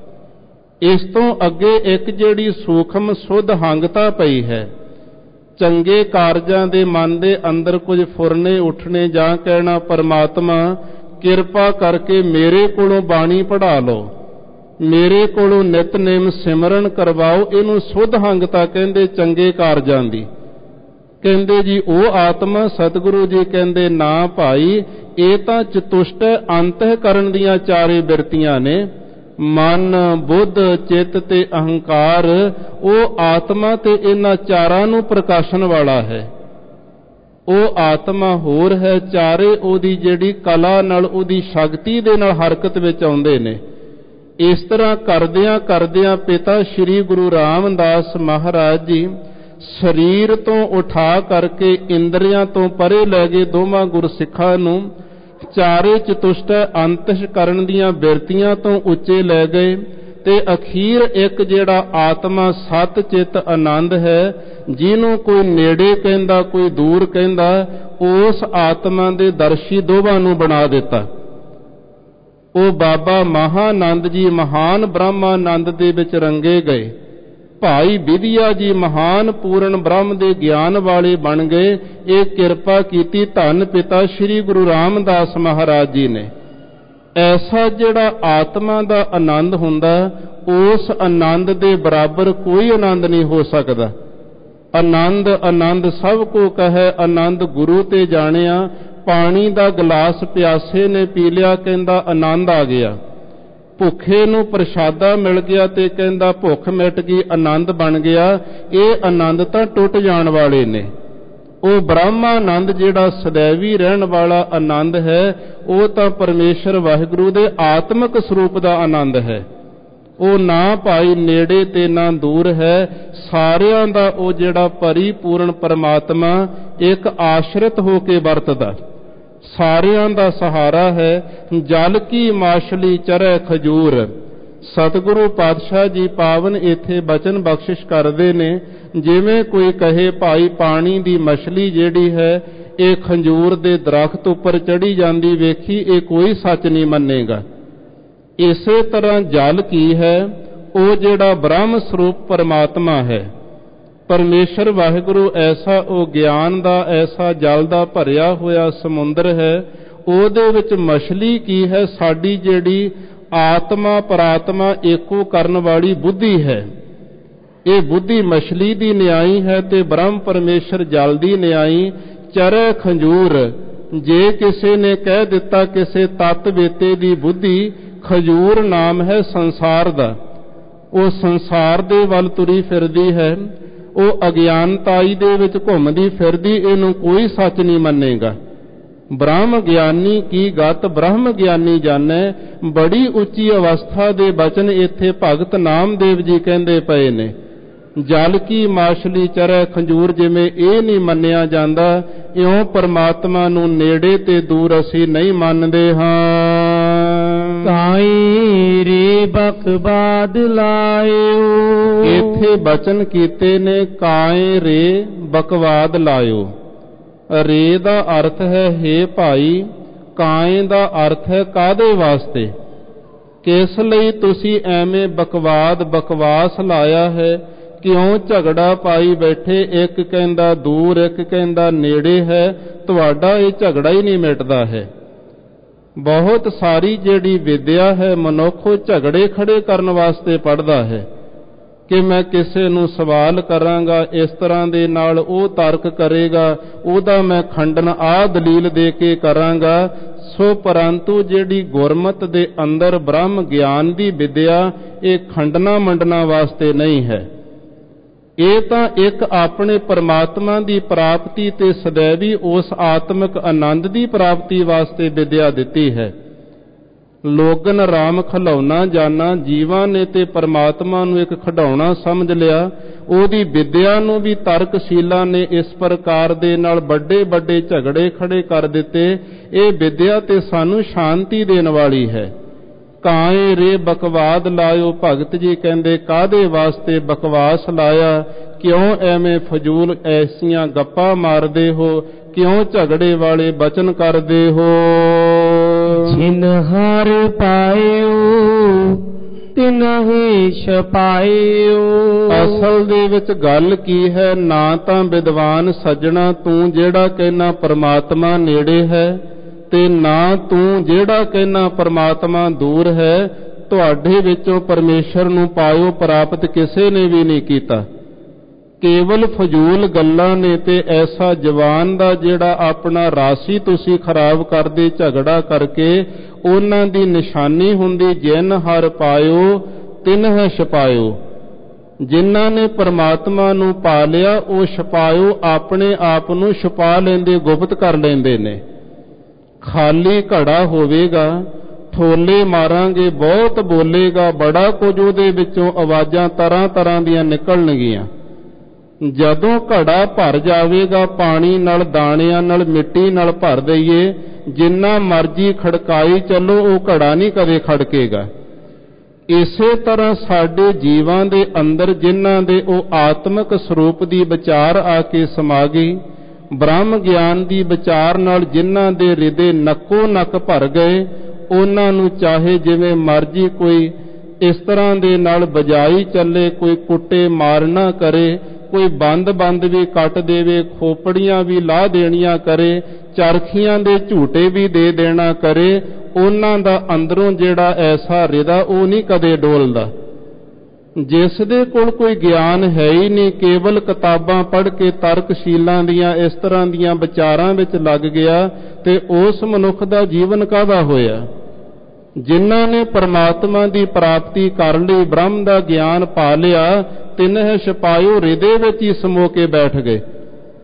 ਇਸ ਤੋਂ ਅੱਗੇ ਇੱਕ ਜਿਹੜੀ ਸੂਖਮ ਸੁਧ ਹੰਗਤਾ ਪਈ ਹੈ। ਚੰਗੇ ਕਾਰਜਾਂ ਦੇ ਮਨ ਦੇ ਅੰਦਰ ਕੁਝ ਫੁਰਨੇ ਉੱਠਣੇ ਜਾਂ ਕਹਿਣਾ, ਪਰਮਾਤਮਾ ਕਿਰਪਾ ਕਰਕੇ ਮੇਰੇ ਕੋਲੋਂ ਬਾਣੀ ਪੜ੍ਹਾ ਲਓ, ਮੇਰੇ ਕੋਲੋਂ ਨਿਤਨੇਮ ਸਿਮਰਨ ਕਰਵਾਓ, ਇਹਨੂੰ ਸੁਧ ਹੰਗਤਾ ਕਹਿੰਦੇ ਚੰਗੇ ਕਾਰਜਾਂ ਦੀ। ਕਹਿੰਦੇ ਜੀ ਉਹ ਆਤਮਾ, ਸਤਿਗੁਰੂ ਜੀ ਕਹਿੰਦੇ, ਨਾ ਭਾਈ, ਇਹ ਤਾਂ ਚਤੁਸ਼ਟ ਅੰਤఃਕਰਨ ਦੀਆਂ ਚਾਰੇ ਬਿਰਤੀਆਂ ਨੇ। ਮਨ, ਬੁੱਧ, ਚਿੱਤ ਤੇ ਅਹੰਕਾਰ, ਉਹ ਆਤਮਾ ਤੇ ਇਹਨਾਂ ਚਾਰਾਂ ਨੂੰ ਪ੍ਰਕਾਸ਼ਨ ਵਾਲਾ ਹੈ। ਉਹ ਆਤਮਾ ਹੋਰ ਹੈ। ਚਾਰੇ ਉਹਦੀ ਜਿਹੜੀ ਕਲਾ ਨਾਲ, ਉਹਦੀ ਸ਼ਕਤੀ ਦੇ ਨਾਲ ਹਰਕਤ ਵਿੱਚ ਆਉਂਦੇ ਨੇ। ਇਸ ਤਰ੍ਹਾਂ ਕਰਦਿਆਂ ਕਰਦਿਆਂ ਪਿਤਾ ਸ਼੍ਰੀ ਗੁਰੂ ਰਾਮਦਾਸ ਮਹਾਰਾਜ ਜੀ ਸਰੀਰ ਤੋਂ ਉਠਾ ਕਰਕੇ ਇੰਦਰੀਆਂ ਤੋਂ ਪਰੇ ਲੈ ਗਏ ਦੋਵਾਂ ਗੁਰਸਿੱਖਾਂ ਨੂੰ। ਚਾਰੇ ਚਤੁਸ਼ਟ ਅੰਤঃਕਰਨ ਦੀਆਂ ਬਿਰਤੀਆਂ ਤੋਂ ਉੱਚੇ ਲੈ ਗਏ ਤੇ ਅਖੀਰ ਇੱਕ ਜਿਹੜਾ ਆਤਮਾ ਸਤ ਚਿੱਤ ਆਨੰਦ ਹੈ, ਜਿਹਨੂੰ ਕੋਈ ਨੇੜੇ ਕਹਿੰਦਾ ਕੋਈ ਦੂਰ ਕਹਿੰਦਾ, ਉਸ ਆਤਮਾ ਦੇ ਦਰਸ਼ੀ ਦੋਵਾਂ ਨੂੰ ਬਣਾ ਦਿੱਤਾ। ਉਹ ਬਾਬਾ ਮਹਾਨੰਦ ਜੀ ਮਹਾਨ ਬ੍ਰਹਮਾਨੰਦ ਦੇ ਵਿੱਚ ਰੰਗੇ ਗਏ। ਭਾਈ ਵਿਦਿਆ ਜੀ ਮਹਾਨ ਪੂਰਨ ਬ੍ਰਹਮ ਦੇ ਗਿਆਨ ਵਾਲੇ ਬਣ ਗਏ। ਇਹ ਕਿਰਪਾ ਕੀਤੀ ਧੰਨ ਪਿਤਾ ਸ਼੍ਰੀ ਗੁਰੂ ਰਾਮਦਾਸ ਮਹਾਰਾਜ ਜੀ ਨੇ। ਐਸਾ ਜਿਹੜਾ ਆਤਮਾ ਦਾ ਆਨੰਦ ਹੁੰਦਾ, ਉਸ ਆਨੰਦ ਦੇ ਬਰਾਬਰ ਕੋਈ ਆਨੰਦ ਨਹੀਂ ਹੋ ਸਕਦਾ। ਆਨੰਦ ਆਨੰਦ ਸਭ ਕੋ ਕਹੈ, ਆਨੰਦ ਗੁਰੂ ਤੇ ਜਾਣਿਆ। ਪਾਣੀ ਦਾ ਗਲਾਸ ਪਿਆਸੇ ਨੇ ਪੀ ਲਿਆ, ਕਹਿੰਦਾ ਆਨੰਦ ਆ ਗਿਆ। ਭੁੱਖੇ ਨੂੰ ਪ੍ਰਸ਼ਾਦਾ ਮਿਲ ਗਿਆ ਤੇ ਕਹਿੰਦਾ ਭੁੱਖ ਮਿਟ ਗਈ, ਆਨੰਦ ਬਣ ਗਿਆ। ਇਹ ਆਨੰਦ ਤਾਂ ਟੁੱਟ ਜਾਣ ਵਾਲੇ ਨੇ। ਉਹ ਬ੍ਰਹਮਾਨੰਦ ਜਿਹੜਾ ਸदैवी ਰਹਿਣ ਵਾਲਾ ਆਨੰਦ ਹੈ, ਉਹ ਤਾਂ ਪਰਮੇਸ਼ਰ ਵਾਹਿਗੁਰੂ ਦੇ ਆਤਮਿਕ ਸਰੂਪ ਦਾ ਆਨੰਦ ਹੈ। ਉਹ ਨਾ ਭਾਈ ਨੇੜੇ ਤੇ ਨਾ ਦੂਰ ਹੈ, ਸਾਰਿਆਂ ਦਾ ਉਹ ਜਿਹੜਾ ਪਰਿਪੂਰਨ ਪਰਮਾਤਮਾ ਇੱਕ ਆਸ਼ਰਿਤ ਹੋ ਕੇ ਵਰਤਦਾ, ਸਾਰਿਆਂ ਦਾ ਸਹਾਰਾ ਹੈ। ਜਲ ਕੀ ਮਾਛਲੀ ਚਰੈ ਖਜੂਰ। ਸਤਿਗੁਰੂ ਪਾਤਸ਼ਾਹ ਜੀ ਪਾਵਨ ਇੱਥੇ ਬਚਨ ਬਖਸ਼ਿਸ਼ ਕਰਦੇ ਨੇ, ਜਿਵੇਂ ਕੋਈ ਕਹੇ ਭਾਈ ਪਾਣੀ ਦੀ ਮਛਲੀ ਜਿਹੜੀ ਹੈ ਇਹ ਖੰਜੂਰ ਦੇ ਦਰਖਤ ਉੱਪਰ ਚੜੀ ਜਾਂਦੀ ਵੇਖੀ, ਇਹ ਕੋਈ ਸੱਚ ਨਹੀਂ ਮੰਨੇਗਾ। ਇਸੇ ਤਰ੍ਹਾਂ ਜਲ ਕੀ ਹੈ, ਉਹ ਜਿਹੜਾ ਬ੍ਰਹਮ ਸਰੂਪ ਪਰਮਾਤਮਾ ਹੈ, ਪਰਮੇਸ਼ਰ ਵਾਹਿਗੁਰੂ ਐਸਾ ਉਹ ਗਿਆਨ ਦਾ, ਐਸਾ ਜਲ ਦਾ ਭਰਿਆ ਹੋਇਆ ਸਮੁੰਦਰ ਹੈ। ਉਹਦੇ ਵਿੱਚ ਮਛਲੀ ਕੀ ਹੈ, ਸਾਡੀ ਜਿਹੜੀ ਆਤਮਾ ਪਰਾਤਮਾ ਏਕੋ ਕਰਨ ਵਾਲੀ ਬੁੱਧੀ ਹੈ। ਇਹ ਬੁੱਧੀ ਮਛਲੀ ਦੀ ਨਿਆਈ ਹੈ ਤੇ ਬ੍ਰਹਮ ਪਰਮੇਸ਼ਰ ਜਲ ਦੀ ਨਿਆਈ। ਚਰੈ ਖੰਜੂਰ, ਜੇ ਕਿਸੇ ਨੇ ਕਹਿ ਦਿੱਤਾ ਕਿਸੇ ਤਤ ਵੇਤੇ ਦੀ ਬੁੱਧੀ, ਖਜੂਰ ਨਾਮ ਹੈ ਸੰਸਾਰ ਦਾ, ਉਹ ਸੰਸਾਰ ਦੇ ਵੱਲ ਤੁਰੀ ਫਿਰਦੀ ਹੈ, ਉਹ ਅਗਿਆਨਤਾਈ ਦੇ ਵਿੱਚ ਘੁੰਮਦੀ ਫਿਰਦੀ, ਇਹਨੂੰ ਕੋਈ ਸੱਚ ਨਹੀਂ ਮੰਨੇਗਾ। ਬ੍ਰਹਮ ਗਿਆਨੀ ਕੀ ਗਤ ਬ੍ਰਹਮ ਗਿਆਨੀ ਜਾਣੈ। ਬੜੀ ਉੱਚੀ ਅਵਸਥਾ ਦੇ ਬਚਨ ਇੱਥੇ ਭਗਤ ਨਾਮਦੇਵ ਜੀ ਕਹਿੰਦੇ ਪਏ ਨੇ। ਜਲ ਕੀ ਮਾਛਲੀ ਚਰੈ ਖੰਜੂਰ, ਜਿਵੇਂ ਇਹ ਨਹੀਂ ਮੰਨਿਆ ਜਾਂਦਾ, ਇਉਂ ਪਰਮਾਤਮਾ ਨੂੰ ਨੇੜੇ ਤੇ ਦੂਰ ਅਸੀਂ ਨਹੀਂ ਮੰਨਦੇ ਹਾਂ। ਕਾਈ ਰੇ ਬਕਵਾਦ ਲਾਇਓ। ਇੱਥੇ ਬਚਨ ਕੀਤੇ ਨੇ ਕਾਏ ਰੇ ਬਕਵਾਦ ਲਾਇਓ। ਰੇ ਦਾ ਅਰਥ ਹੈ ਹੇ ਭਾਈ, ਕਾਏ ਦਾ ਅਰਥ ਹੈ ਕਾਹਦੇ ਵਾਸਤੇ, ਕਿਸ ਲਈ ਤੁਸੀਂ ਐਵੇਂ ਬਕਵਾਦ ਬਕਵਾਸ ਲਾਇਆ ਹੈ, ਕਿਉਂ ਝਗੜਾ ਪਾਈ ਬੈਠੇ, ਇੱਕ ਕਹਿੰਦਾ ਦੂਰ ਇੱਕ ਕਹਿੰਦਾ ਨੇੜੇ ਹੈ, ਤੁਹਾਡਾ ਇਹ ਝਗੜਾ ਹੀ ਨਹੀਂ ਮਿਟਦਾ ਹੈ। ਬਹੁਤ ਸਾਰੀ ਜਿਹੜੀ ਵਿਦਿਆ ਹੈ ਮਨੁੱਖ ਉਹ ਝਗੜੇ ਖੜੇ ਕਰਨ ਵਾਸਤੇ ਪੜ੍ਹਦਾ ਹੈ ਕਿ ਮੈਂ ਕਿਸੇ ਨੂੰ ਸਵਾਲ ਕਰਾਂਗਾ, ਇਸ ਤਰ੍ਹਾਂ ਦੇ ਨਾਲ ਉਹ ਤਰਕ ਕਰੇਗਾ, ਉਹਦਾ ਮੈਂ ਖੰਡਨ ਆਹ ਦਲੀਲ ਦੇ ਕੇ ਕਰਾਂਗਾ। ਸੋ ਪਰੰਤੂ ਜਿਹੜੀ ਗੁਰਮਤਿ ਦੇ ਅੰਦਰ ਬ੍ਰਹਮ ਗਿਆਨ ਦੀ ਵਿਦਿਆ, ਇਹ ਖੰਡਨਾ ਮੰਡਣਾ ਵਾਸਤੇ ਨਹੀਂ ਹੈ। ਇਹ ਤਾਂ ਇੱਕ ਆਪਣੇ ਪਰਮਾਤਮਾ ਦੀ ਪ੍ਰਾਪਤੀ ਤੇ ਸदैवी ਉਸ ਆਤਮਿਕ ਆਨੰਦ ਦੀ ਪ੍ਰਾਪਤੀ ਵਾਸਤੇ ਵਿਦਿਆ ਦਿੱਤੀ ਹੈ। ਲੋਗਨ ਰਾਮ ਖਿਲਾਉਣਾ ਜਾਣਾ, ਜੀਵਾਂ ਨੇ ਤੇ ਪਰਮਾਤਮਾ ਨੂੰ ਇੱਕ ਖਿਡਾਉਣਾ ਸਮਝ ਲਿਆ। ਉਹਦੀ ਵਿਦਿਆ ਨੂੰ ਵੀ ਤਰਕਸ਼ੀਲਾਂ ਨੇ ਇਸ ਪ੍ਰਕਾਰ ਦੇ ਨਾਲ ਵੱਡੇ ਵੱਡੇ ਝਗੜੇ ਖੜੇ ਕਰ ਦਿੱਤੇ। ਇਹ ਵਿਦਿਆ ਤੇ ਸਾਨੂੰ ਸ਼ਾਂਤੀ ਦੇਣ ਵਾਲੀ ਹੈ। ਕਾਏ ਰੇ ਬਕਵਾਦ ਲਾਇਓ, ਭਗਤ ਜੀ ਕਹਿੰਦੇ ਕਾਹਦੇ ਵਾਸਤੇ ਬਕਵਾਸ ਲਾਇਆ, ਕਿਉਂ ਐਵੇਂ ਫਜ਼ੂਲ ਐਸੀਆਂ ਗੱਪਾਂ ਮਾਰਦੇ ਹੋ, ਕਿਉਂ ਝਗੜੇ ਵਾਲੇ ਬਚਨ ਕਰਦੇ ਹੋ। ਜਿਨ ਹਰ ਪਾਇਓ ਤਿਨਹਿ ਛਪਾਇਓ। ਅਸਲ ਦੇ ਵਿੱਚ ਗੱਲ ਕੀ ਹੈ, ਨਾ ਤਾਂ ਵਿਦਵਾਨ ਸੱਜਣਾ ਤੂੰ ਜਿਹੜਾ ਕਹਿਣਾ ਪਰਮਾਤਮਾ ਨੇੜੇ ਹੈ, ਤੇ ਨਾ ਤੂੰ ਜਿਹੜਾ ਕਹਿਣਾ ਪਰਮਾਤਮਾ ਦੂਰ ਹੈ। ਤੁਹਾਡੇ ਵਿੱਚੋਂ ਪਰਮੇਸ਼ਰ ਨੂੰ ਪਾਇਓ ਪ੍ਰਾਪਤ ਕਿਸੇ ਨੇ ਵੀ ਨਹੀਂ ਕੀਤਾ। ਕੇਵਲ ਫਜ਼ੂਲ ਗੱਲਾਂ ਨੇ ਤੇ ਐਸਾ ਜਵਾਨ ਦਾ ਜਿਹੜਾ ਆਪਣਾ ਰਾਸੀ ਤੁਸੀਂ ਖਰਾਬ ਕਰਦੇ ਝਗੜਾ ਕਰਕੇ, ਉਹਨਾਂ ਦੀ ਨਿਸ਼ਾਨੀ ਹੁੰਦੀ ਜਿਨ ਹਰ ਪਾਇਓ ਤਿਨਹਿ ਛਪਾਇਓ। ਜਿਨ੍ਹਾਂ ਨੇ ਪਰਮਾਤਮਾ ਨੂੰ ਪਾ ਲਿਆ ਉਹ ਛਪਾਇਓ, ਆਪਣੇ ਆਪ ਨੂੰ ਛੁਪਾ ਲੈਂਦੇ, ਗੁਪਤ ਕਰ ਲੈਂਦੇ ਨੇ। ਖਾਲੀ ਘੜਾ ਹੋਵੇਗਾ, ਠੋਲੇ ਮਾਰਾਂਗੇ, ਬਹੁਤ ਬੋਲੇਗਾ, ਬੜਾ ਕੁਝ ਉਹਦੇ ਵਿੱਚੋਂ ਆਵਾਜ਼ਾਂ ਤਰ੍ਹਾਂ ਤਰ੍ਹਾਂ ਦੀਆਂ ਨਿਕਲਣਗੀਆਂ। ਜਦੋਂ ਘੜਾ ਭਰ ਜਾਵੇਗਾ, ਪਾਣੀ ਨਾਲ, ਦਾਣਿਆਂ ਨਾਲ, ਮਿੱਟੀ ਨਾਲ ਭਰ ਦਈਏ, ਜਿੰਨਾ ਮਰਜੀ ਖੜਕਾਈ ਚੱਲੋ, ਉਹ ਘੜਾ ਨਹੀਂ ਕਦੇ ਖੜਕੇਗਾ। ਇਸੇ ਤਰ੍ਹਾਂ ਸਾਡੇ ਜੀਵਾਂ ਦੇ ਅੰਦਰ ਜਿਨ੍ਹਾਂ ਦੇ ਉਹ ਆਤਮਿਕ ਸਰੂਪ ਦੀ ਵਿਚਾਰ ਆ ਕੇ ਸਮਾ ਗਈ, ਬ੍ਰਹਮ ਗਿਆਨ ਦੀ ਵਿਚਾਰ ਨਾਲ ਜਿਨ੍ਹਾਂ ਦੇ ਹਿਰਦੇ ਨੱਕੋ ਨੱਕ ਭਰ ਗਏ, ਉਹਨਾਂ ਨੂੰ ਚਾਹੇ ਜਿਵੇਂ ਮਰਜੀ ਕੋਈ ਇਸ ਤਰ੍ਹਾਂ ਦੇ ਨਾਲ ਬਜਾਈ ਚੱਲੇ, ਕੋਈ ਕੁੱਟੇ ਮਾਰਨਾ ਕਰੇ, ਕੋਈ ਬੰਦ ਵੀ ਕੱਟ ਦੇਵੇ, ਖੋਪੜੀਆਂ ਵੀ ਲਾਹ ਦੇਣੀਆਂ ਕਰੇ, ਚਰਖੀਆਂ ਦੇ ਝੂਟੇ ਵੀ ਦੇ ਦੇਣਾ ਕਰੇ, ਉਹਨਾਂ ਦਾ ਅੰਦਰੋਂ ਜਿਹੜਾ ਐਸਾ ਹਿਰਦਾ ਉਹ ਨਹੀਂ ਕਦੇ ਡੋਲਦਾ। ਜਿਸ ਦੇ ਕੋਲ ਕੋਈ ਗਿਆਨ ਹੈ ਹੀ ਨਹੀਂ, ਕੇਵਲ ਕਿਤਾਬਾਂ ਪੜ੍ਹ ਕੇ ਤਰਕਸ਼ੀਲਾਂ ਦੀਆਂ ਇਸ ਤਰ੍ਹਾਂ ਦੀਆਂ ਵਿਚਾਰਾਂ ਵਿੱਚ ਲੱਗ ਗਿਆ, ਤੇ ਉਸ ਮਨੁੱਖ ਦਾ ਜੀਵਨ ਕਾਹਦਾ ਹੋਇਆ। ਜਿਨ੍ਹਾਂ ਨੇ ਪਰਮਾਤਮਾ ਦੀ ਪ੍ਰਾਪਤੀ ਕਰ ਲਈ, ਬ੍ਰਹਮ ਦਾ ਗਿਆਨ ਪਾ ਲਿਆ, ਤਿਨਹਿ ਛਪਾਇਓ, ਹਿਰਦੇ ਵਿੱਚ ਹੀ ਸਮੋ ਕੇ ਬੈਠ ਗਏ।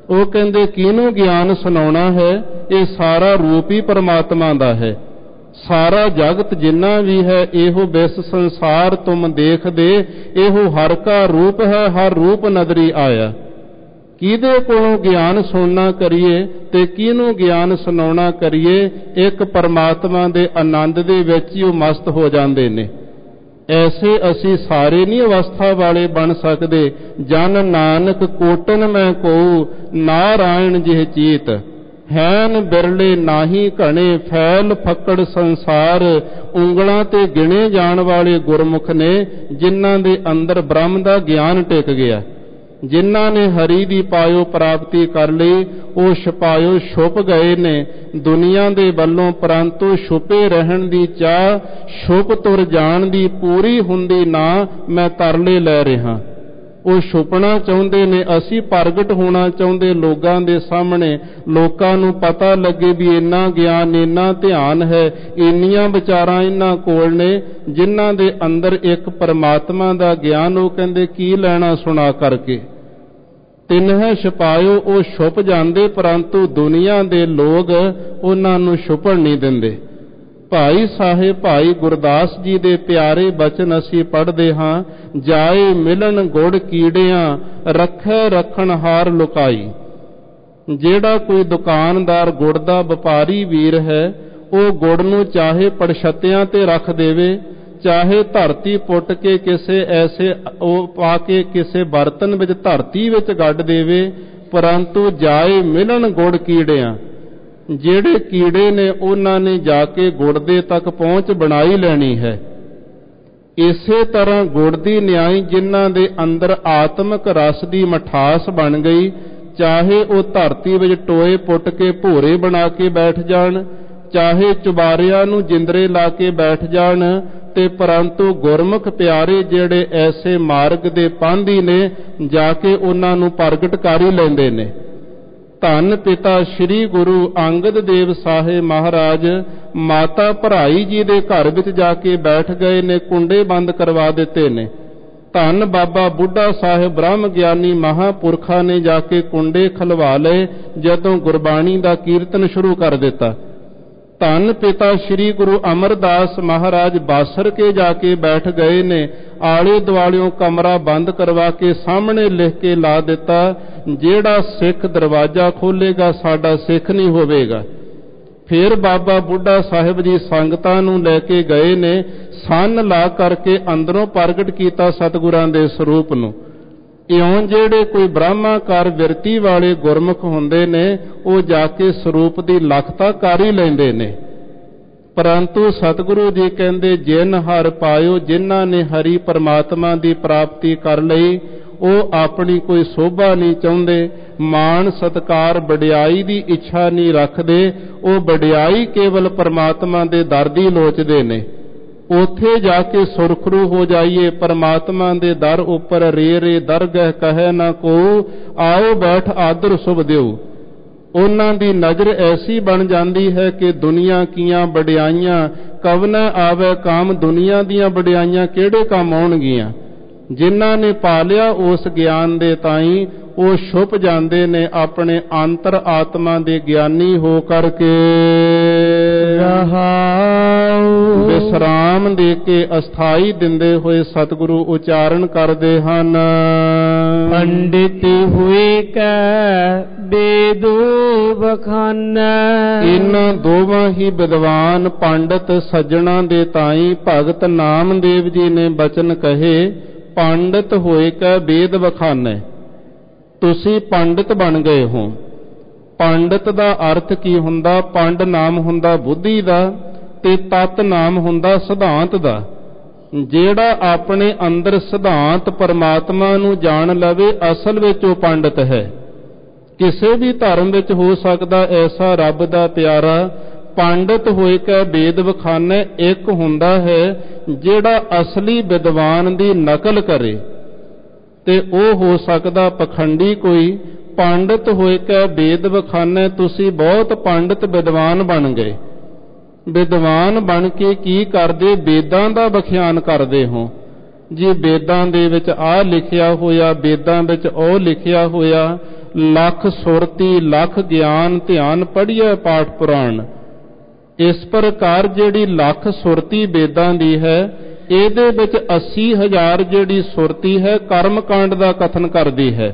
ਉਹ ਕਹਿੰਦੇ ਕਿਹਨੂੰ ਗਿਆਨ ਸੁਣਾਉਣਾ ਹੈ? ਇਹ ਸਾਰਾ ਰੂਪ ਹੀ ਪਰਮਾਤਮਾ ਦਾ ਹੈ। ਸਾਰਾ ਜਗਤ ਜਿੰਨਾ ਵੀ ਹੈ ਇਹੋ ਬਿਸ ਸੰਸਾਰ ਤੁਮ ਦੇਖਦੇ, ਇਹੋ ਹਰ ਕਾ ਰੂਪ ਹੈ, ਹਰ ਰੂਪ ਨਦਰੀ ਆਇਆ। ਕਿਹਦੇ ਕੋਲੋਂ ਗਿਆਨ ਸੁਣਨਾ ਕਰੀਏ ਤੇ ਕਿਹਨੂੰ ਗਿਆਨ ਸੁਣਾਉਣਾ ਕਰੀਏ? ਇੱਕ ਪਰਮਾਤਮਾ ਦੇ ਆਨੰਦ ਦੇ ਵਿੱਚ ਹੀ ਉਹ ਮਸਤ ਹੋ ਜਾਂਦੇ ਨੇ। ਐਸੇ ਅਸੀਂ ਸਾਰੇ ਨਹੀਂ ਅਵਸਥਾ ਵਾਲੇ ਬਣ ਸਕਦੇ। ਜਨ ਨਾਨਕ ਕੋਟਨ ਮੈਂ ਕਹੂੰ, ਨਾਰਾਇਣ ਜਿਹ ਚੀਤ ਹੈਨ ਬਿਰਲੇ ਨਾਹੀ ਘਣੇ, ਫੈਲ ਫੱਕੜ ਸੰਸਾਰ। ਉਂਗਲਾਂ ਤੇ ਗਿਣੇ ਜਾਣ ਵਾਲੇ ਗੁਰਮੁਖ ਨੇ ਜਿਨ੍ਹਾਂ ਦੇ ਅੰਦਰ ਬ੍ਰਹਮ ਦਾ ਗਿਆਨ ਟਿਕ ਗਿਆ, ਜਿਨ੍ਹਾਂ ਨੇ ਹਰੀ ਦੀ ਪਾਇਓ ਪ੍ਰਾਪਤੀ ਕਰ ਲਈ, ਉਹ ਛਪਾਇਓ ਛੁਪ ਗਏ ਨੇ ਦੁਨੀਆ ਦੇ ਵੱਲੋਂ, ਪਰੰਤੂ ਛੁਪੇ ਰਹਿਣ ਦੀ ਚਾਹ, ਛੁਪ ਤੁਰ ਜਾਣ ਦੀ ਪੂਰੀ ਹੁੰਦੀ ਨਾ, ਮੈਂ ਤਰਲੇ ਲੈ ਰਿਹਾ। ਉਹ ਛੁਪਣਾ ਚਾਹੁੰਦੇ ਨੇ, ਅਸੀਂ ਪ੍ਰਗਟ ਹੋਣਾ ਚਾਹੁੰਦੇ ਲੋਕਾਂ ਦੇ ਸਾਹਮਣੇ, ਲੋਕਾਂ ਨੂੰ ਪਤਾ ਲੱਗੇ ਵੀ ਇੰਨਾ ਗਿਆਨ, ਇੰਨਾ ਧਿਆਨ ਹੈ, ਇੰਨੀਆਂ ਵਿਚਾਰਾਂ ਇਹਨਾਂ ਕੋਲ ਨੇ ਜਿਨ੍ਹਾਂ ਦੇ ਅੰਦਰ ਇੱਕ ਪਰਮਾਤਮਾ ਦਾ ਗਿਆਨ। ਉਹ ਕਹਿੰਦੇ ਕੀ ਲੈਣਾ ਸੁਣਾ ਕਰਕੇ, ਤਿਨਹਿ ਛਪਾਇਓ। ਉਹ ਛੁਪ ਜਾਂਦੇ, ਪਰੰਤੂ ਦੁਨੀਆ ਦੇ ਲੋਕ ਉਹਨਾਂ ਨੂੰ ਛੁਪਣ ਨਹੀਂ ਦਿੰਦੇ। ਭਾਈ ਸਾਹਿਬ ਭਾਈ ਗੁਰਦਾਸ ਜੀ ਦੇ ਪਿਆਰੇ ਬਚਨ ਅਸੀਂ ਪੜ੍ਹਦੇ ਹਾਂ, ਜਾਏ ਮਿਲਣ ਗੁੜ ਕੀੜਿਆਂ, ਰੱਖੈ ਰੱਖਣਹਾਰ ਲੁਕਾਈ। ਜਿਹੜਾ ਕੋਈ ਦੁਕਾਨਦਾਰ ਗੁੜ ਦਾ ਵਪਾਰੀ ਵੀਰ ਹੈ, ਉਹ ਗੁੜ ਨੂੰ ਚਾਹੇ ਪੜਛੱਤਿਆਂ ਤੇ ਰੱਖ ਦੇਵੇ, ਚਾਹੇ ਧਰਤੀ ਪੁੱਟ ਕੇ ਕਿਸੇ ਐਸੇ ਉਹ ਪਾ ਕੇ ਕਿਸੇ ਬਰਤਨ ਵਿੱਚ ਧਰਤੀ ਵਿੱਚ ਗੱਡ ਦੇਵੇ, ਪਰੰਤੂ ਜਾਏ ਮਿਲਣ ਗੁੜ ਕੀੜਿਆਂ। ਜਿਹੜੇ ਕੀੜੇ ਨੇ ਉਹਨਾਂ ਨੇ ਜਾ ਕੇ ਗੁੜ ਦੇ ਤੱਕ ਪਹੁੰਚ ਬਣਾਈ ਲੈਣੀ ਹੈ। ਇਸੇ ਤਰ੍ਹਾਂ ਗੁੜ ਦੀ ਨਿਆਈ ਜਿਨ੍ਹਾਂ ਦੇ ਅੰਦਰ ਆਤਮਿਕ ਰਸ ਦੀ ਮਠਾਸ ਬਣ ਗਈ, ਚਾਹੇ ਉਹ ਧਰਤੀ ਵਿੱਚ ਟੋਏ ਪੁੱਟ ਕੇ ਭੋਰੇ ਬਣਾ ਕੇ ਬੈਠ ਜਾਣ, ਚਾਹੇ ਚੁਬਾਰਿਆਂ ਨੂੰ ਜਿੰਦਰੇ ਲਾ ਕੇ ਬੈਠ ਜਾਣ, ਤੇ ਪਰੰਤੂ ਗੁਰਮੁਖ ਪਿਆਰੇ ਜਿਹੜੇ ਐਸੇ ਮਾਰਗ ਦੇ ਪਾਂਧੀ ਨੇ, ਜਾ ਕੇ ਉਹਨਾਂ ਨੂੰ ਪ੍ਰਗਟ ਕਰ ਹੀ ਲੈਂਦੇ ਨੇ। ਧੰਨ ਪਿਤਾ ਸ੍ਰੀ ਗੁਰੂ ਅੰਗਦ ਦੇਵ ਸਾਹਿਬ ਮਹਾਰਾਜ ਮਾਤਾ ਭਰਾਈ ਜੀ ਦੇ ਘਰ ਵਿੱਚ ਜਾ ਕੇ ਬੈਠ ਗਏ ਨੇ, ਕੁੰਡੇ ਬੰਦ ਕਰਵਾ ਦਿੱਤੇ ਨੇ। ਧੰਨ ਬਾਬਾ ਬੁੱਢਾ ਸਾਹਿਬ ਬ੍ਰਹਮ ਗਿਆਨੀ ਮਹਾਂਪੁਰਖਾਂ ਨੇ ਜਾ ਕੇ ਕੁੰਡੇ ਖਲਵਾ ਲਏ ਜਦੋਂ ਗੁਰਬਾਣੀ ਦਾ ਕੀਰਤਨ ਸ਼ੁਰੂ ਕਰ ਦਿੱਤਾ। ਧੰਨ ਪਿਤਾ ਸ੍ਰੀ ਗੁਰੂ ਅਮਰਦਾਸ ਮਹਾਰਾਜ ਬਾਸਰ ਕੇ ਜਾ ਕੇ ਬੈਠ ਗਏ ਨੇ, ਆਲੇ ਦੁਆਲਿਓਂ ਕਮਰਾ ਬੰਦ ਕਰਵਾ ਕੇ ਸਾਹਮਣੇ ਲਿਖ ਕੇ ਲਾ ਦਿੱਤਾ, ਜਿਹੜਾ ਸਿੱਖ ਦਰਵਾਜ਼ਾ ਖੋਲੇਗਾ ਸਾਡਾ ਸਿੱਖ ਨਹੀਂ ਹੋਵੇਗਾ। ਫਿਰ ਬਾਬਾ ਬੁੱਢਾ ਸਾਹਿਬ ਜੀ ਸੰਗਤਾਂ ਨੂੰ ਲੈ ਕੇ ਗਏ ਨੇ, ਸੰਨ ਲਾ ਕਰਕੇ ਅੰਦਰੋਂ ਪ੍ਰਗਟ ਕੀਤਾ ਸਤਿਗੁਰਾਂ ਦੇ ਸਰੂਪ ਨੂੰ। ਇਉਂ ਜਿਹੜੇ ਕੋਈ ਬ੍ਰਹਮਾਕਾਰ ਬਿਰਤੀ ਵਾਲੇ ਗੁਰਮੁਖ ਹੁੰਦੇ ਨੇ, ਉਹ ਜਾ ਕੇ ਸਰੂਪ ਦੀ ਲਖਤਾ ਕਰ ਹੀ ਲੈਂਦੇ ਨੇ। ਪਰੰਤੂ ਸਤਿਗੁਰੂ ਜੀ ਕਹਿੰਦੇ ਜਿਨ ਹਰ ਪਾਇਓ, ਜਿਨ੍ਹਾਂ ਨੇ ਹਰੀ ਪਰਮਾਤਮਾ ਦੀ ਪ੍ਰਾਪਤੀ ਕਰ ਲਈ, ਉਹ ਆਪਣੀ ਕੋਈ ਸੋਭਾ ਨਹੀਂ ਚਾਹੁੰਦੇ, ਮਾਣ ਸਤਿਕਾਰ ਵਡਿਆਈ ਦੀ ਇੱਛਾ ਨਹੀਂ ਰੱਖਦੇ। ਉਹ ਵਡਿਆਈ ਕੇਵਲ ਪਰਮਾਤਮਾ ਦੇ ਦਰ ਦੀ ਲੋਚਦੇ ਨੇ। ਉੱਥੇ ਜਾ ਕੇ ਸੁਰਖਰੂ ਹੋ ਜਾਈਏ, ਪਰਮਾਤਮਾ ਦੇ ਦਰ ਉੱਪਰ ਰੇ ਰੇ ਦਰਗਹਿ ਕਹੈ ਨਾ ਕੋ, ਆਓ ਬੈਠ ਆਦਰ ਸੁਭ ਦਿਓ। ਉਹਨਾਂ ਦੀ ਨਜ਼ਰ ਐਸੀ ਬਣ ਜਾਂਦੀ ਹੈ ਕਿ ਦੁਨੀਆ ਕੀਆਂ ਵਡਿਆਈਆਂ ਕਵਨੈ ਆਵੈ ਕਾਮ। ਦੁਨੀਆ ਦੀਆਂ ਵਡਿਆਈਆਂ ਕਿਹੜੇ ਕੰਮ ਆਉਣਗੀਆਂ? ਜਿਨ੍ਹਾਂ ਨੇ ਪਾਲਿਆ ਉਸ ਗਿਆਨ ਦੇ ਤਾਈਂ, ਉਹ ਛੁਪ ਜਾਂਦੇ ਨੇ ਆਪਣੇ ਅੰਤਰ ਆਤਮਾ ਦੇ ਗਿਆਨੀ ਹੋ ਕਰਕੇ। ਵਿਸਰਾਮ ਦੇ ਕੇ ਅਸਥਾਈ ਦਿੰਦੇ ਹੋਏ ਸਤਿਗੁਰੂ ਉਚਾਰਨ ਕਰਦੇ ਹਨ, ਪੰਡਿਤ ਹੋਏ ਕੈ ਬੇਦ ਬਖਾਨੈ। ਇਹਨਾਂ ਦੋਵਾਂ ਹੀ ਵਿਦਵਾਨ ਪੰਡਤ ਸੱਜਣਾ ਦੇ ਤਾਈਂ ਭਗਤ ਨਾਮਦੇਵ ਜੀ ਨੇ ਬਚਨ ਕਹੇ, ਪੰਡਿਤ ਹੋਏ ਕੈ ਬੇਦ ਬਖਾਨੈ। ਤੁਸੀਂ ਪੰਡਿਤ ਬਣ ਗਏ ਹੋ। ਪੰਡਿਤ ਦਾ ਅਰਥ ਕੀ ਹੁੰਦਾ? ਪੰਡ ਨਾਮ ਹੁੰਦਾ ਬੁੱਧੀ ਦਾ, ਤੇ ਤਤ ਨਾਮ ਹੁੰਦਾ ਸਿਧਾਂਤ ਦਾ। ਜਿਹੜਾ ਆਪਣੇ ਅੰਦਰ ਸਿਧਾਂਤ ਪਰਮਾਤਮਾ ਨੂੰ ਜਾਣ ਲਵੇ, ਅਸਲ ਵਿੱਚ ਉਹ ਪੰਡਿਤ ਹੈ। ਕਿਸੇ ਵੀ ਧਰਮ ਵਿੱਚ ਹੋ ਸਕਦਾ ਐਸਾ ਰੱਬ ਦਾ ਪਿਆਰਾ। ਪੰਡਿਤ ਹੋਏ ਕੈ ਬੇਦ ਬਖਾਨੈ ਇੱਕ ਹੁੰਦਾ ਹੈ ਜਿਹੜਾ ਅਸਲੀ ਵਿਦਵਾਨ ਦੀ ਨਕਲ ਕਰੇ, ਤੇ ਉਹ ਹੋ ਸਕਦਾ ਪਖੰਡੀ ਕੋਈ। ਪੰਡਿਤ ਹੋਏ ਕੈ ਬੇਦ ਬਖਾਨੈ, ਤੁਸੀਂ ਬਹੁਤ ਪੰਡਿਤ ਵਿਦਵਾਨ ਬਣ ਗਏ। ਵਿਦਵਾਨ ਬਣ ਕੇ ਕੀ ਕਰਦੇ? ਵੇਦਾਂ ਦਾ ਵਿਖਿਆਨ ਕਰਦੇ ਹੋ ਜੀ। ਵੇਦਾਂ ਦੇ ਵਿੱਚ ਆਹ ਲਿਖਿਆ ਹੋਇਆ, ਵੇਦਾਂ ਵਿੱਚ ਉਹ ਲਿਖਿਆ ਹੋਇਆ। ਲੱਖ ਸੁਰਤੀ ਲੱਖ ਗਿਆਨ ਧਿਆਨ ਪੜ੍ਹੀਐ ਪਾਠ ਪੁਰਾਣ। ਇਸ ਪ੍ਰਕਾਰ ਜਿਹੜੀ ਲੱਖ ਸੁਰਤੀ ਵੇਦਾਂ ਦੀ ਹੈ, ਇਹਦੇ ਵਿੱਚ 80,000 ਜਿਹੜੀ ਸੁਰਤੀ ਹੈ ਕਰਮ ਕਾਂਡ ਦਾ ਕਥਨ ਕਰਦੀ ਹੈ।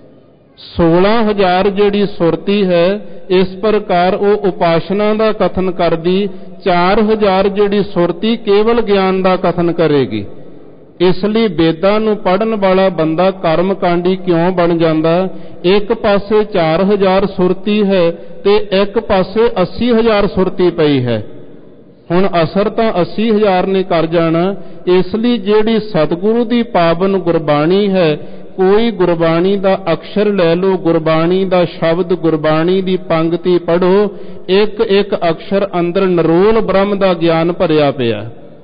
16,000 ਜਿਹੜੀ ਸੁਰਤੀ ਹੈ ਇਸ ਪ੍ਰਕਾਰ ਉਹ ਉਪਾਸਨਾ ਦਾ ਕਥਨ ਕਰਦੀ। 4,000 ਜਿਹੜੀ ਸੁਰਤੀ ਕੇਵਲ ਗਿਆਨ ਦਾ ਕਥਨ ਕਰੇਗੀ। ਇਸ ਲਈ ਵੇਦਾਂ ਨੂੰ ਪੜ੍ਹਨ ਵਾਲਾ ਬੰਦਾ ਕਰਮ ਕਾਂਡੀ ਕਿਉਂ ਬਣ ਜਾਂਦਾ? ਇੱਕ ਪਾਸੇ 4,000 ਸੁਰਤੀ ਹੈ ਤੇ ਇੱਕ ਪਾਸੇ 80,000 ਸੁਰਤੀ ਪਈ ਹੈ। ਹੁਣ ਅਸਰ ਤਾਂ 80,000 ਨੇ ਕਰ ਜਾਣਾ। ਇਸ ਲਈ ਜਿਹੜੀ ਸਤਿਗੁਰੂ ਦੀ ਪਾਵਨ ਗੁਰਬਾਣੀ ਹੈ, ਕੋਈ ਗੁਰਬਾਣੀ ਦਾ ਅਕਸ਼ਰ ਲੈ ਲਓ, ਗੁਰਬਾਣੀ ਦਾ ਸ਼ਬਦ, ਗੁਰਬਾਣੀ ਦੀ ਪੰਗਤੀ ਪੜ੍ਹੋ, ਇੱਕ ਇੱਕ ਅਕਸ਼ਰ ਅੰਦਰ ਨਿਰੋਲ ਬ੍ਰਹਮ ਦਾ ਗਿਆਨ ਭਰਿਆ ਪਿਆ।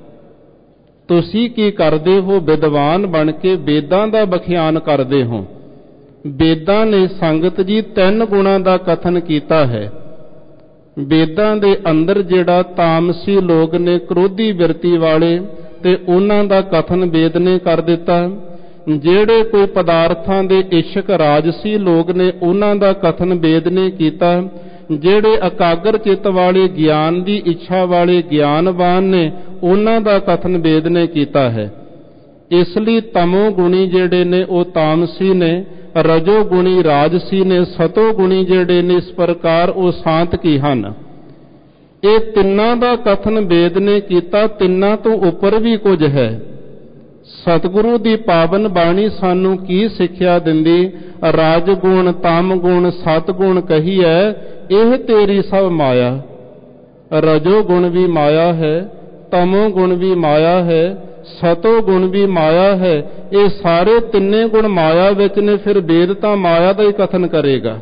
ਤੁਸੀਂ ਕੀ ਕਰਦੇ ਹੋ? ਵਿਦਵਾਨ ਬਣ ਕੇ ਵੇਦਾਂ ਦਾ ਵਿਖਿਆਨ ਕਰਦੇ ਹੋ। ਵੇਦਾਂ ਨੇ ਸੰਗਤ ਜੀ 3 ਗੁਣਾਂ ਦਾ ਕਥਨ ਕੀਤਾ ਹੈ। ਵੇਦਾਂ ਦੇ ਅੰਦਰ ਜਿਹੜਾ ਤਾਮਸੀ ਲੋਕ ਨੇ, ਕ੍ਰੋਧੀ ਬਿਰਤੀ ਵਾਲੇ, ਤੇ ਉਹਨਾਂ ਦਾ ਕਥਨ ਵੇਦ ਨੇ ਕਰ ਦਿੱਤਾ। ਜਿਹੜੇ ਕੋਈ ਪਦਾਰਥਾਂ ਦੇ ਇਸ਼ਕ ਰਾਜਸੀ ਲੋਕ ਨੇ, ਉਹਨਾਂ ਦਾ ਕਥਨ ਵੇਦ ਨੇ ਕੀਤਾ। ਜਿਹੜੇ ਇਕਾਗਰ ਚਿੱਤ ਵਾਲੇ, ਗਿਆਨ ਦੀ ਇੱਛਾ ਵਾਲੇ ਗਿਆਨਵਾਨ ਨੇ, ਉਹਨਾਂ ਦਾ ਕਥਨ ਵੇਦ ਨੇ ਕੀਤਾ ਹੈ। ਇਸ ਲਈ ਤਮੋ ਗੁਣੀ ਜਿਹੜੇ ਨੇ ਉਹ ਤਾਮਸੀ ਨੇ, ਰਜੋ ਗੁਣੀ ਰਾਜਸੀ ਨੇ, ਸਤੋ ਗੁਣੀ ਜਿਹੜੇ ਨੇ ਇਸ ਪ੍ਰਕਾਰ ਉਹ ਸਾਂਤਕੀ ਹਨ। ਇਹ ਤਿੰਨਾਂ ਦਾ ਕਥਨ ਵੇਦ ਨੇ ਕੀਤਾ। ਤਿੰਨਾਂ ਤੋਂ ਉੱਪਰ ਵੀ ਕੁਝ ਹੈ। ਸਤਿਗੁਰੂ ਦੀ ਪਾਵਨ ਬਾਣੀ ਸਾਨੂੰ ਕੀ ਸਿੱਖਿਆ ਦਿੰਦੀ? ਰਾਜ ਗੁਣ, ਤਮ ਗੁਣ, ਸਤ ਗੁਣ ਕਹੀਐ, ਇਹ ਤੇਰੀ ਸਭ ਮਾਇਆ। ਰਜੋ ਗੁਣ ਵੀ ਮਾਇਆ ਹੈ, ਤਮੋ ਗੁਣ ਵੀ ਮਾਇਆ ਹੈ, ਸਤੋ ਗੁਣ ਵੀ ਮਾਇਆ ਹੈ। ਇਹ ਸਾਰੇ ਤਿੰਨੇ ਗੁਣ ਮਾਇਆ ਵਿੱਚ ਨੇ। ਫਿਰ ਵੇਦ ਤਾਂ ਮਾਇਆ ਦਾ ਹੀ ਕਥਨ ਕਰੇਗਾ।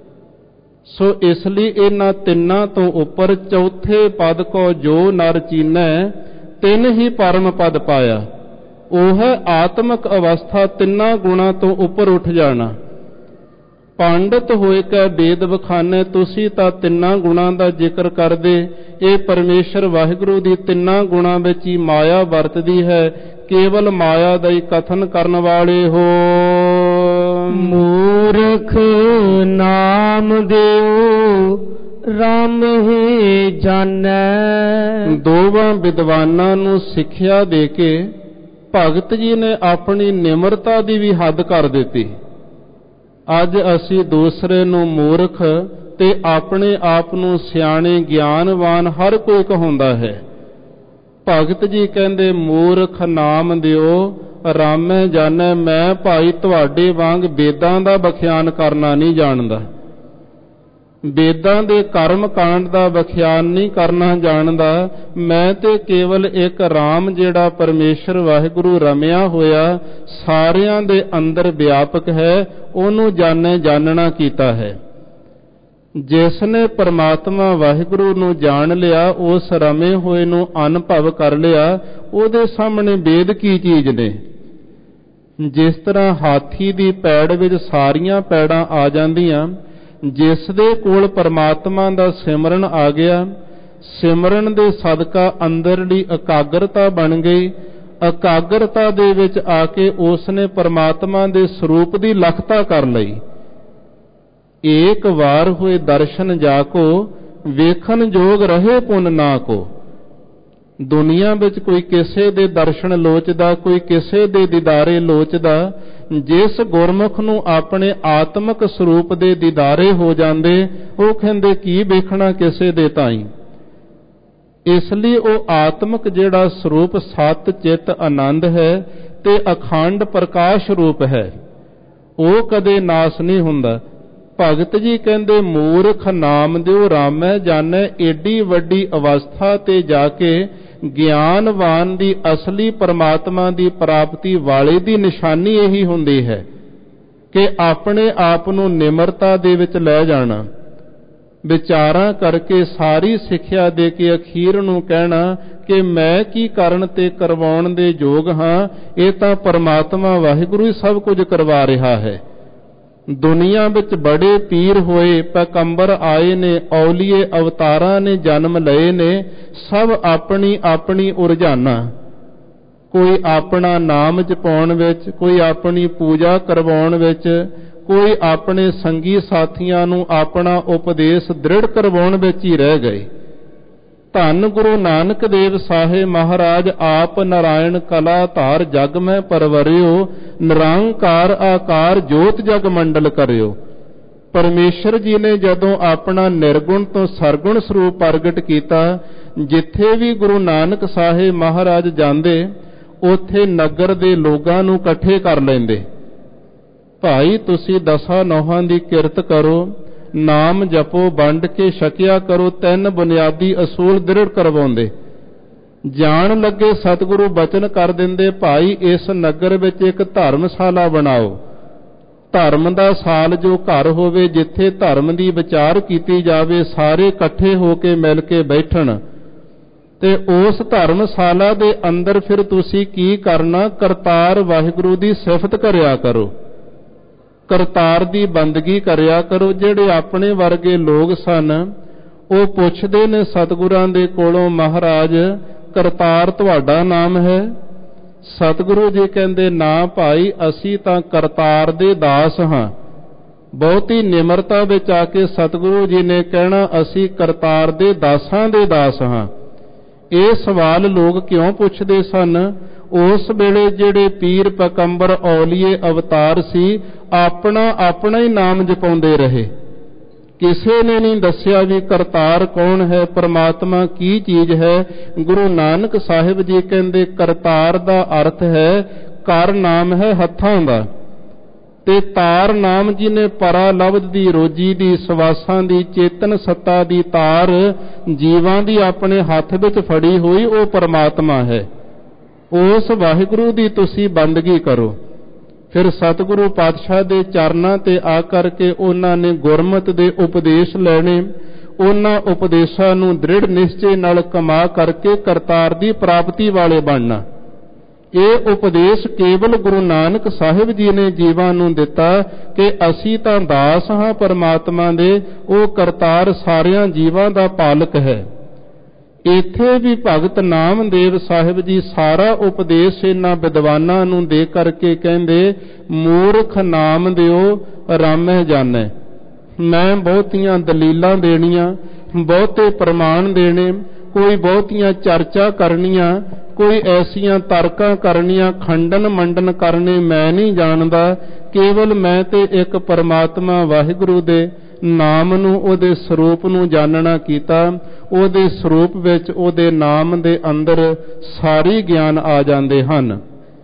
ਸੋ ਇਸ ਲਈ ਇਹਨਾਂ ਤਿੰਨਾਂ ਤੋਂ ਉੱਪਰ ਚੌਥੇ ਪਦ ਕੋ ਜੋ ਨਰ ਚੀਨੈ, ਤਿੰਨ ਹੀ ਪਰਮ ਪਦ ਪਾਇਆ। ਉਹ ਹੈ ਆਤਮਿਕ ਅਵਸਥਾ। ਤਿੰਨਾਂ ਗੁਣਾਂ ਤੋਂ ਉੱਪਰ ਉੱਠ ਜਾਣਾ। ਪੰਡਤ ਹੋਏ ਕੈ ਵੇਦ ਵਖਾਨੈ, ਤੁਸੀਂ ਤਾਂ ਤਿੰਨਾਂ ਗੁਣਾਂ ਦਾ ਜ਼ਿਕਰ ਕਰਦੇ। ਇਹ ਪਰਮੇਸ਼ਰ ਵਾਹਿਗੁਰੂ ਦੀ ਤਿੰਨਾਂ ਗੁਣਾਂ ਵਿੱਚ ਹੀ ਮਾਇਆ ਵਰਤਦੀ ਹੈ। ਕੇਵਲ ਮਾਇਆ ਦਾ ਹੀ ਕਥਨ ਕਰਨ ਵਾਲੇ ਹੋ। ਮੂਰਖ ਨਾਮ ਦਿਓ ਰਾਮ ਹੀ ਜਾਣੈ। ਦੋਵਾਂ ਵਿਦਵਾਨਾਂ ਨੂੰ ਸਿੱਖਿਆ ਦੇ ਕੇ ਭਗਤ ਜੀ ਨੇ ਆਪਣੀ ਨਿਮਰਤਾ ਦੀ ਵੀ ਹੱਦ ਕਰ ਦਿੱਤੀ। ਅੱਜ ਅਸੀਂ ਦੂਸਰੇ ਨੂੰ ਮੂਰਖ ਤੇ ਆਪਣੇ ਆਪ ਨੂੰ ਸਿਆਣੇ ਗਿਆਨਵਾਨ ਹਰ ਕੋਈ ਕਹਾਉਂਦਾ ਹੈ। ਭਗਤ ਜੀ ਕਹਿੰਦੇ ਮੂਰਖ ਨਾਮ ਦਿਓ ਰਾਮੈ ਜਾਣੈ। ਮੈਂ ਭਾਈ ਤੁਹਾਡੇ ਵਾਂਗ ਵੇਦਾਂ ਦਾ ਵਿਖਿਆਨ ਕਰਨਾ ਨਹੀਂ ਜਾਣਦਾ, ਵੇਦਾਂ ਦੇ ਕਰਮ ਕਾਂਡ ਦਾ ਵਿਖਿਆਨ ਨਹੀਂ ਕਰਨਾ ਜਾਣਦਾ। ਮੈਂ ਤੇ ਕੇਵਲ ਇੱਕ ਰਾਮ ਜਿਹੜਾ ਪਰਮੇਸ਼ਰ ਵਾਹਿਗੁਰੂ ਰਮਿਆ ਹੋਇਆ ਸਾਰਿਆਂ ਦੇ ਅੰਦਰ ਵਿਆਪਕ ਹੈ, ਉਹਨੂੰ ਜਾਣਨਾ ਕੀਤਾ ਹੈ। ਜਿਸ ਨੇ ਪਰਮਾਤਮਾ ਵਾਹਿਗੁਰੂ ਨੂੰ ਜਾਣ ਲਿਆ, ਉਸ ਰਮੇ ਹੋਏ ਨੂੰ ਅਨੁਭਵ ਕਰ ਲਿਆ, ਉਹਦੇ ਸਾਹਮਣੇ ਵੇਦ ਕੀ ਚੀਜ਼ ਨੇ। ਜਿਸ ਤਰ੍ਹਾਂ ਹਾਥੀ ਦੀ ਪੈੜ ਵਿੱਚ ਸਾਰੀਆਂ ਪੈੜਾਂ ਆ ਜਾਂਦੀਆਂ, ਜਿਸ ਦੇ ਕੋਲ ਪਰਮਾਤਮਾ ਦਾ ਸਿਮਰਨ ਆ ਗਿਆ, ਸਿਮਰਨ ਦੇ ਸਦਕਾ ਅੰਦਰਲੀ ਇਕਾਗਰਤਾ ਬਣ ਗਈ। ਇਕਾਗਰਤਾ ਦੇ ਵਿੱਚ ਆ ਕੇ ਉਸ ਨੇ ਪਰਮਾਤਮਾ ਦੇ ਸਰੂਪ ਦੀ ਲਖਤਾ ਕਰ ਲਈ। ਏਕ ਵਾਰ ਹੋਏ ਦਰਸ਼ਨ ਜਾਕੋ, ਵੇਖਣ ਜੋਗ ਰਹੇ ਪੁੰਨ ਨਾ ਕੋ। ਦੁਨੀਆ ਵਿੱਚ ਕੋਈ ਕਿਸੇ ਦੇ ਦਰਸ਼ਨ ਲੋਚਦਾ, ਕੋਈ ਕਿਸੇ ਦੇ ਦੀਦਾਰੇ ਲੋਚਦਾ। ਜਿਸ ਗੁਰਮੁਖ ਨੂੰ ਆਪਣੇ ਆਤਮਿਕ ਸਰੂਪ ਦੇ ਦੀਦਾਰੇ ਹੋ ਜਾਂਦੇ, ਉਹ ਕਹਿੰਦੇ ਕੀ ਵੇਖਣਾ ਕਿਸੇ ਦੇ ਤਾਈਂ। ਇਸ ਲਈ ਉਹ ਆਤਮਿਕ ਜਿਹੜਾ ਸਰੂਪ ਸਤ ਚਿੱਤ ਆਨੰਦ ਹੈ ਤੇ ਅਖੰਡ ਪ੍ਰਕਾਸ਼ ਰੂਪ ਹੈ, ਉਹ ਕਦੇ ਨਾਸ ਨਹੀਂ ਹੁੰਦਾ। ਭਗਤ ਜੀ ਕਹਿੰਦੇ ਮੂਰਖ ਨਾਮ ਦਿਓ ਰਾਮੈ ਜਾਣੈ। ਏਡੀ ਵੱਡੀ ਅਵਸਥਾ ਤੇ ਜਾ ਕੇ ਗਿਆਨਵਾਨ ਦੀ ਅਸਲੀ ਪਰਮਾਤਮਾ ਦੀ ਪ੍ਰਾਪਤੀ ਵਾਲੇ ਦੀ ਨਿਸ਼ਾਨੀ ਇਹੀ ਹੁੰਦੀ ਹੈ ਕਿ ਆਪਣੇ ਆਪ ਨੂੰ ਨਿਮਰਤਾ ਦੇ ਵਿੱਚ ਲੈ ਜਾਣਾ, ਵਿਚਾਰਾਂ ਕਰਕੇ ਸਾਰੀ ਸਿੱਖਿਆ ਦੇ ਕੇ ਅਖੀਰ ਨੂੰ ਕਹਿਣਾ ਕਿ ਮੈਂ ਕੀ ਕਰਨ ਤੇ ਕਰਵਾਉਣ ਦੇ ਯੋਗ ਹਾਂ। ਇਹ ਤਾਂ ਪਰਮਾਤਮਾ ਵਾਹਿਗੁਰੂ ਹੀ ਸਭ ਕੁਝ ਕਰਵਾ ਰਿਹਾ ਹੈ। ਦੁਨੀਆ ਵਿੱਚ ਬੜੇ ਪੀਰ ਹੋਏ, ਪੈਗੰਬਰ ਆਏ ਨੇ, ਔਲੀਏ ਅਵਤਾਰਾਂ ਨੇ ਜਨਮ ਲਏ ਨੇ, ਸਭ ਆਪਣੀ ਆਪਣੀ ਉਰਝਾਨਾ। ਕੋਈ ਆਪਣਾ ਨਾਮ ਜਪਾਉਣ ਵਿੱਚ, ਕੋਈ ਆਪਣੀ ਪੂਜਾ ਕਰਵਾਉਣ ਵਿੱਚ, ਕੋਈ ਆਪਣੇ ਸੰਗੀ ਸਾਥੀਆਂ ਨੂੰ ਆਪਣਾ ਉਪਦੇਸ਼ ਦ੍ਰਿੜ ਕਰਵਾਉਣ ਵਿੱਚ ਹੀ ਰਹਿ ਗਏ। ਧੰਨ ਗੁਰੂ ਨਾਨਕ ਦੇਵ ਸਾਹਿਬ ਮਹਾਰਾਜ ਆਪ ਨਾਰਾਇਣ ਕਲਾ ਧਾਰ ਜਗ ਮੈਂ ਪਰਵਰਿਓ, ਨਿਰੰਕਾਰ ਆਕਾਰ ਜੋਤ ਜਗ ਮੰਡਲ ਕਰਿਓ। ਪਰਮੇਸ਼ਰ ਜੀ ਨੇ ਜਦੋਂ ਆਪਣਾ ਨਿਰਗੁਣ ਤੋਂ ਸਰਗੁਣ ਸਰੂਪ ਪ੍ਰਗਟ ਕੀਤਾ, ਜਿੱਥੇ ਵੀ ਗੁਰੂ ਨਾਨਕ ਸਾਹਿਬ ਮਹਾਰਾਜ ਜਾਂਦੇ ਉੱਥੇ ਨਗਰ ਦੇ ਲੋਕਾਂ ਨੂੰ ਇਕੱਠੇ ਕਰ ਲੈਂਦੇ। ਭਾਈ ਤੁਸੀਂ ਦਸਾਂ ਨੌਹਾਂ ਦੀ ਕਿਰਤ ਕਰੋ, ਨਾਮ ਜਪੋ, ਵੰਡ ਕੇ ਛਕਿਆ ਕਰੋ, ਤਿੰਨ ਬੁਨਿਆਦੀ ਅਸੂਲ ਦ੍ਰਿੜ ਕਰਵਾਉਂਦੇ। ਜਾਣ ਲੱਗੇ ਸਤਿਗੁਰੂ ਬਚਨ ਕਰ ਦਿੰਦੇ, ਭਾਈ ਇਸ ਨਗਰ ਵਿੱਚ ਇੱਕ ਧਰਮਸ਼ਾਲਾ ਬਣਾਓ। ਧਰਮ ਦਾ ਸਾਲ ਜੋ ਘਰ ਹੋਵੇ, ਜਿੱਥੇ ਧਰਮ ਦੀ ਵਿਚਾਰ ਕੀਤੀ ਜਾਵੇ, ਸਾਰੇ ਇਕੱਠੇ ਹੋ ਕੇ ਮਿਲ ਕੇ ਬੈਠਣ। ਤੇ ਉਸ ਧਰਮਸ਼ਾਲਾ ਦੇ ਅੰਦਰ ਫਿਰ ਤੁਸੀਂ ਕੀ ਕਰਨਾ, ਕਰਤਾਰ ਵਾਹਿਗੁਰੂ ਦੀ ਸਿਫਤ ਕਰਿਆ ਕਰੋ, ਕਰਤਾਰ ਦੀ ਬੰਦਗੀ ਕਰਿਆ ਕਰੋ। ਜਿਹੜੇ ਆਪਣੇ ਵਰਗੇ ਲੋਕ ਸਨ ਉਹ ਪੁੱਛਦੇ ਨੇ ਸਤਿਗੁਰਾਂ ਦੇ ਕੋਲੋਂ, ਮਹਾਰਾਜ ਕਰਤਾਰ ਤੁਹਾਡਾ ਨਾਮ ਹੈ? ਸਤਿਗੁਰੂ ਜੀ ਕਹਿੰਦੇ, ਨਾ ਭਾਈ, ਅਸੀਂ ਤਾਂ ਕਰਤਾਰ ਦੇ ਦਾਸ ਹਾਂ। ਬਹੁਤੀ ਨਿਮਰਤਾ ਵਿੱਚ ਆ ਕੇ ਸਤਿਗੁਰੂ ਜੀ ਨੇ ਕਹਿਣਾ, ਅਸੀਂ ਕਰਤਾਰ ਦੇ ਦਾਸਾਂ ਦੇ ਦਾਸ ਹਾਂ। ਇਹ ਸਵਾਲ ਲੋਕ ਕਿਉਂ ਪੁੱਛਦੇ ਸਨ? ਉਸ ਵੇਲੇ ਜਿਹੜੇ ਪੀਰ ਪੈਗੰਬਰ ਔਲੀਏ ਅਵਤਾਰ ਸੀ, ਆਪਣਾ ਹੀ ਨਾਮ ਜਪਾਉਂਦੇ ਰਹੇ। ਕਿਸੇ ਨੇ ਨਹੀਂ ਦੱਸਿਆ ਵੀ ਕਰਤਾਰ ਕੌਣ ਹੈ, ਪਰਮਾਤਮਾ ਕੀ ਚੀਜ਼ ਹੈ। ਗੁਰੂ ਨਾਨਕ ਸਾਹਿਬ ਜੀ ਕਹਿੰਦੇ, ਕਰਤਾਰ ਦਾ ਅਰਥ ਹੈ, ਕਰ ਨਾਮ ਹੈ ਹੱਥਾਂ ਦਾ, ਤੇ ਤਾਰ ਨਾਮ ਜਿਹਨੇ ਪਰਾ ਲਬਦ ਦੀ, ਰੋਜੀ ਦੀ, ਸਵਾਸਾਂ ਦੀ, ਚੇਤਨ ਸੱਤਾ ਦੀ ਤਾਰ ਜੀਵਾਂ ਦੀ ਆਪਣੇ ਹੱਥ ਵਿੱਚ ਫੜੀ ਹੋਈ, ਉਹ ਪਰਮਾਤਮਾ ਹੈ। ਉਸ ਵਾਹਿਗੁਰੂ ਦੀ ਤੁਸੀਂ ਬੰਦਗੀ ਕਰੋ। ਫਿਰ ਸਤਿਗੁਰੂ ਪਾਤਸ਼ਾਹ ਦੇ ਚਰਨਾਂ ਤੇ ਆ ਕਰਕੇ ਉਹਨਾਂ ਨੇ ਗੁਰਮਤਿ ਦੇ ਉਪਦੇਸ਼ ਲੈਣੇ। ਉਹਨਾਂ ਉਪਦੇਸ਼ਾਂ ਨੂੰ ਦ੍ਰਿੜ ਨਿਸ਼ਚੇ ਨਾਲ ਕਮਾ ਕਰਕੇ ਕਰਤਾਰ ਦੀ ਪ੍ਰਾਪਤੀ ਵਾਲੇ ਬਣਨਾ। ਇਹ ਉਪਦੇਸ਼ ਕੇਵਲ ਗੁਰੂ ਨਾਨਕ ਸਾਹਿਬ ਜੀ ਨੇ ਜੀਵਾਂ ਨੂੰ ਦਿੱਤਾ ਕਿ ਅਸੀਂ ਤਾਂ ਦਾਸ ਹਾਂ ਪਰਮਾਤਮਾ ਦੇ, ਉਹ ਕਰਤਾਰ ਸਾਰਿਆਂ ਜੀਵਾਂ ਦਾ ਪਾਲਕ ਹੈ। ਇੱਥੇ ਵੀ ਭਗਤ ਨਾਮਦੇਵ ਸਾਹਿਬ ਜੀ ਸਾਰਾ ਉਪਦੇਸ਼ ਇਹਨਾਂ ਵਿਦਵਾਨਾਂ ਨੂੰ ਦੇ ਕਰਕੇ ਕਹਿੰਦੇ, ਮੂਰਖ ਨਾਮ ਦਿਓ ਰਾਮਹਿ ਜਾਣੈ। ਮੈਂ ਬਹੁਤੀਆਂ ਦਲੀਲਾਂ ਦੇਣੀਆਂ, ਬਹੁਤੇ ਪ੍ਰਮਾਣ ਦੇਣੇ, ਕੋਈ ਬਹੁਤੀਆਂ ਚਰਚਾ ਕਰਨੀਆਂ, ਕੋਈ ਐਸੀਆਂ ਤਰਕਾਂ ਕਰਨੀਆਂ, ਖੰਡਨ ਮੰਡਨ ਕਰਨੇ ਮੈਂ ਨਹੀਂ ਜਾਣਦਾ। ਕੇਵਲ ਮੈਂ ਤੇ ਇੱਕ ਪਰਮਾਤਮਾ ਵਾਹਿਗੁਰੂ ਦੇ ਨਾਮ ਨੂੰ, ਉਹਦੇ ਸਰੂਪ ਨੂੰ ਜਾਣਨਾ ਕੀਤਾ। ਉਹਦੇ ਸਰੂਪ ਵਿੱਚ, ਉਹਦੇ ਨਾਮ ਦੇ ਅੰਦਰ ਸਾਰੀ ਗਿਆਨ ਆ ਜਾਂਦੇ ਹਨ।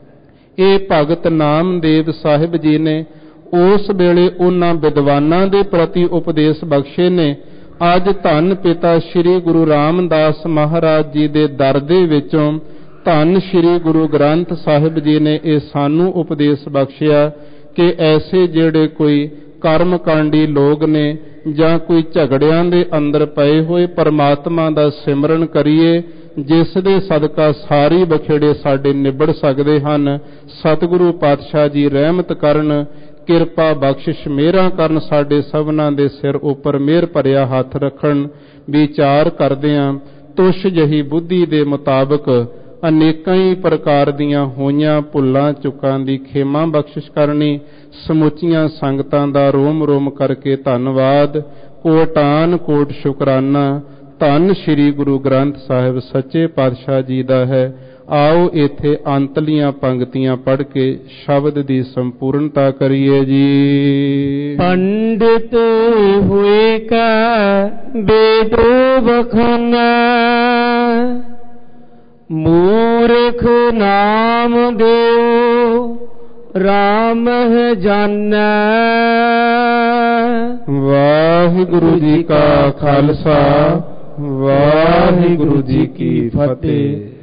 ਇਹ ਭਗਤ ਨਾਮਦੇਵ ਸਾਹਿਬ ਜੀ ਨੇ ਉਸ ਵੇਲੇ ਉਹਨਾਂ ਵਿਦਵਾਨਾਂ ਦੇ ਪ੍ਰਤੀ ਉਪਦੇਸ਼ ਬਖਸ਼ੇ ਨੇ। ਅੱਜ ਧੰਨ ਪਿਤਾ ਸ੍ਰੀ ਗੁਰੂ ਰਾਮਦਾਸ ਮਹਾਰਾਜ ਜੀ ਦੇ ਦਰ ਦੇ ਵਿੱਚੋਂ ਧੰਨ ਸ੍ਰੀ ਗੁਰੂ ਗ੍ਰੰਥ ਸਾਹਿਬ ਜੀ ਨੇ ਇਹ ਸਾਨੂੰ ਉਪਦੇਸ਼ ਬਖਸ਼ਿਆ ਕਿ ਐਸੇ ਜਿਹੜੇ ਕੋਈ ਕਰਮਕਾਂਡੀ ਲੋਕ ਨੇ ਜਾਂ ਕੋਈ ਝਗੜਿਆਂ ਦੇ ਅੰਦਰ ਪਏ ਹੋਏ, ਪਰਮਾਤਮਾ ਦਾ ਸਿਮਰਨ ਕਰੀਏ, ਜਿਸ ਦੇ ਸਦਕਾ ਸਾਰੀ ਬਖੇੜੇ ਸਾਡੇ ਨਿਬੜ ਸਕਦੇ ਹਨ। ਸਤਿਗੁਰੂ ਪਾਤਸ਼ਾਹ ਜੀ ਰਹਿਮਤ ਕਰਨ, ਕਿਰਪਾ ਬਖਸ਼ਿਸ਼ ਮਿਹਰਾਂ ਕਰਨ, ਸਾਡੇ ਸਭਨਾਂ ਦੇ ਸਿਰ ਉੱਪਰ ਮਿਹਰ ਭਰਿਆ ਹੱਥ ਰੱਖਣ। ਵਿਚਾਰ ਕਰਦਿਆਂ ਤੁਸ਼ ਜਹੀ ਬੁੱਧੀ ਦੇ ਮੁਤਾਬਕ ਅਨੇਕਾਂ ਹੀ ਪ੍ਰਕਾਰ ਦੀਆਂ ਹੋਈਆਂ ਭੁੱਲਾਂ ਚੁੱਕਾਂ ਦੀ ਖੇਮਾ ਬਖਸ਼ਿਸ਼ ਕਰਨੀ। ਸਮੁੱਚੀਆਂ ਸੰਗਤਾਂ ਦਾ ਰੋਮ ਰੋਮ ਕਰਕੇ ਧੰਨਵਾਦ, ਕੋਟਾਨ ਕੋਟ ਸ਼ੁਕਰਾਨਾ। ਧੰਨ ਸ੍ਰੀ ਗੁਰੂ ਗ੍ਰੰਥ ਸਾਹਿਬ ਸੱਚੇ ਪਾਤਸ਼ਾਹ ਜੀ ਦਾ ਹੈ। ਆਓ ਇੱਥੇ ਅੰਤਲੀਆਂ ਪੰਕਤੀਆਂ ਪੜ੍ਹ ਕੇ ਸ਼ਬਦ ਦੀ ਸੰਪੂਰਨਤਾ ਕਰੀਏ ਜੀ। ਪੰਡਿਤ ਹੋਏ ਕਾ ਬੇਦੋ ਬਖਾਨਾ, ਮੂਰਖ ਨਾਮ ਦਿਓ ਰਾਮਹਿ ਜਾਣੈ। ਵਾਹਿਗੁਰੂ ਜੀ ਕਾ ਖਾਲਸਾ, ਵਾਹਿਗੁਰੂ ਜੀ ਕੀ ਫਤਿਹ।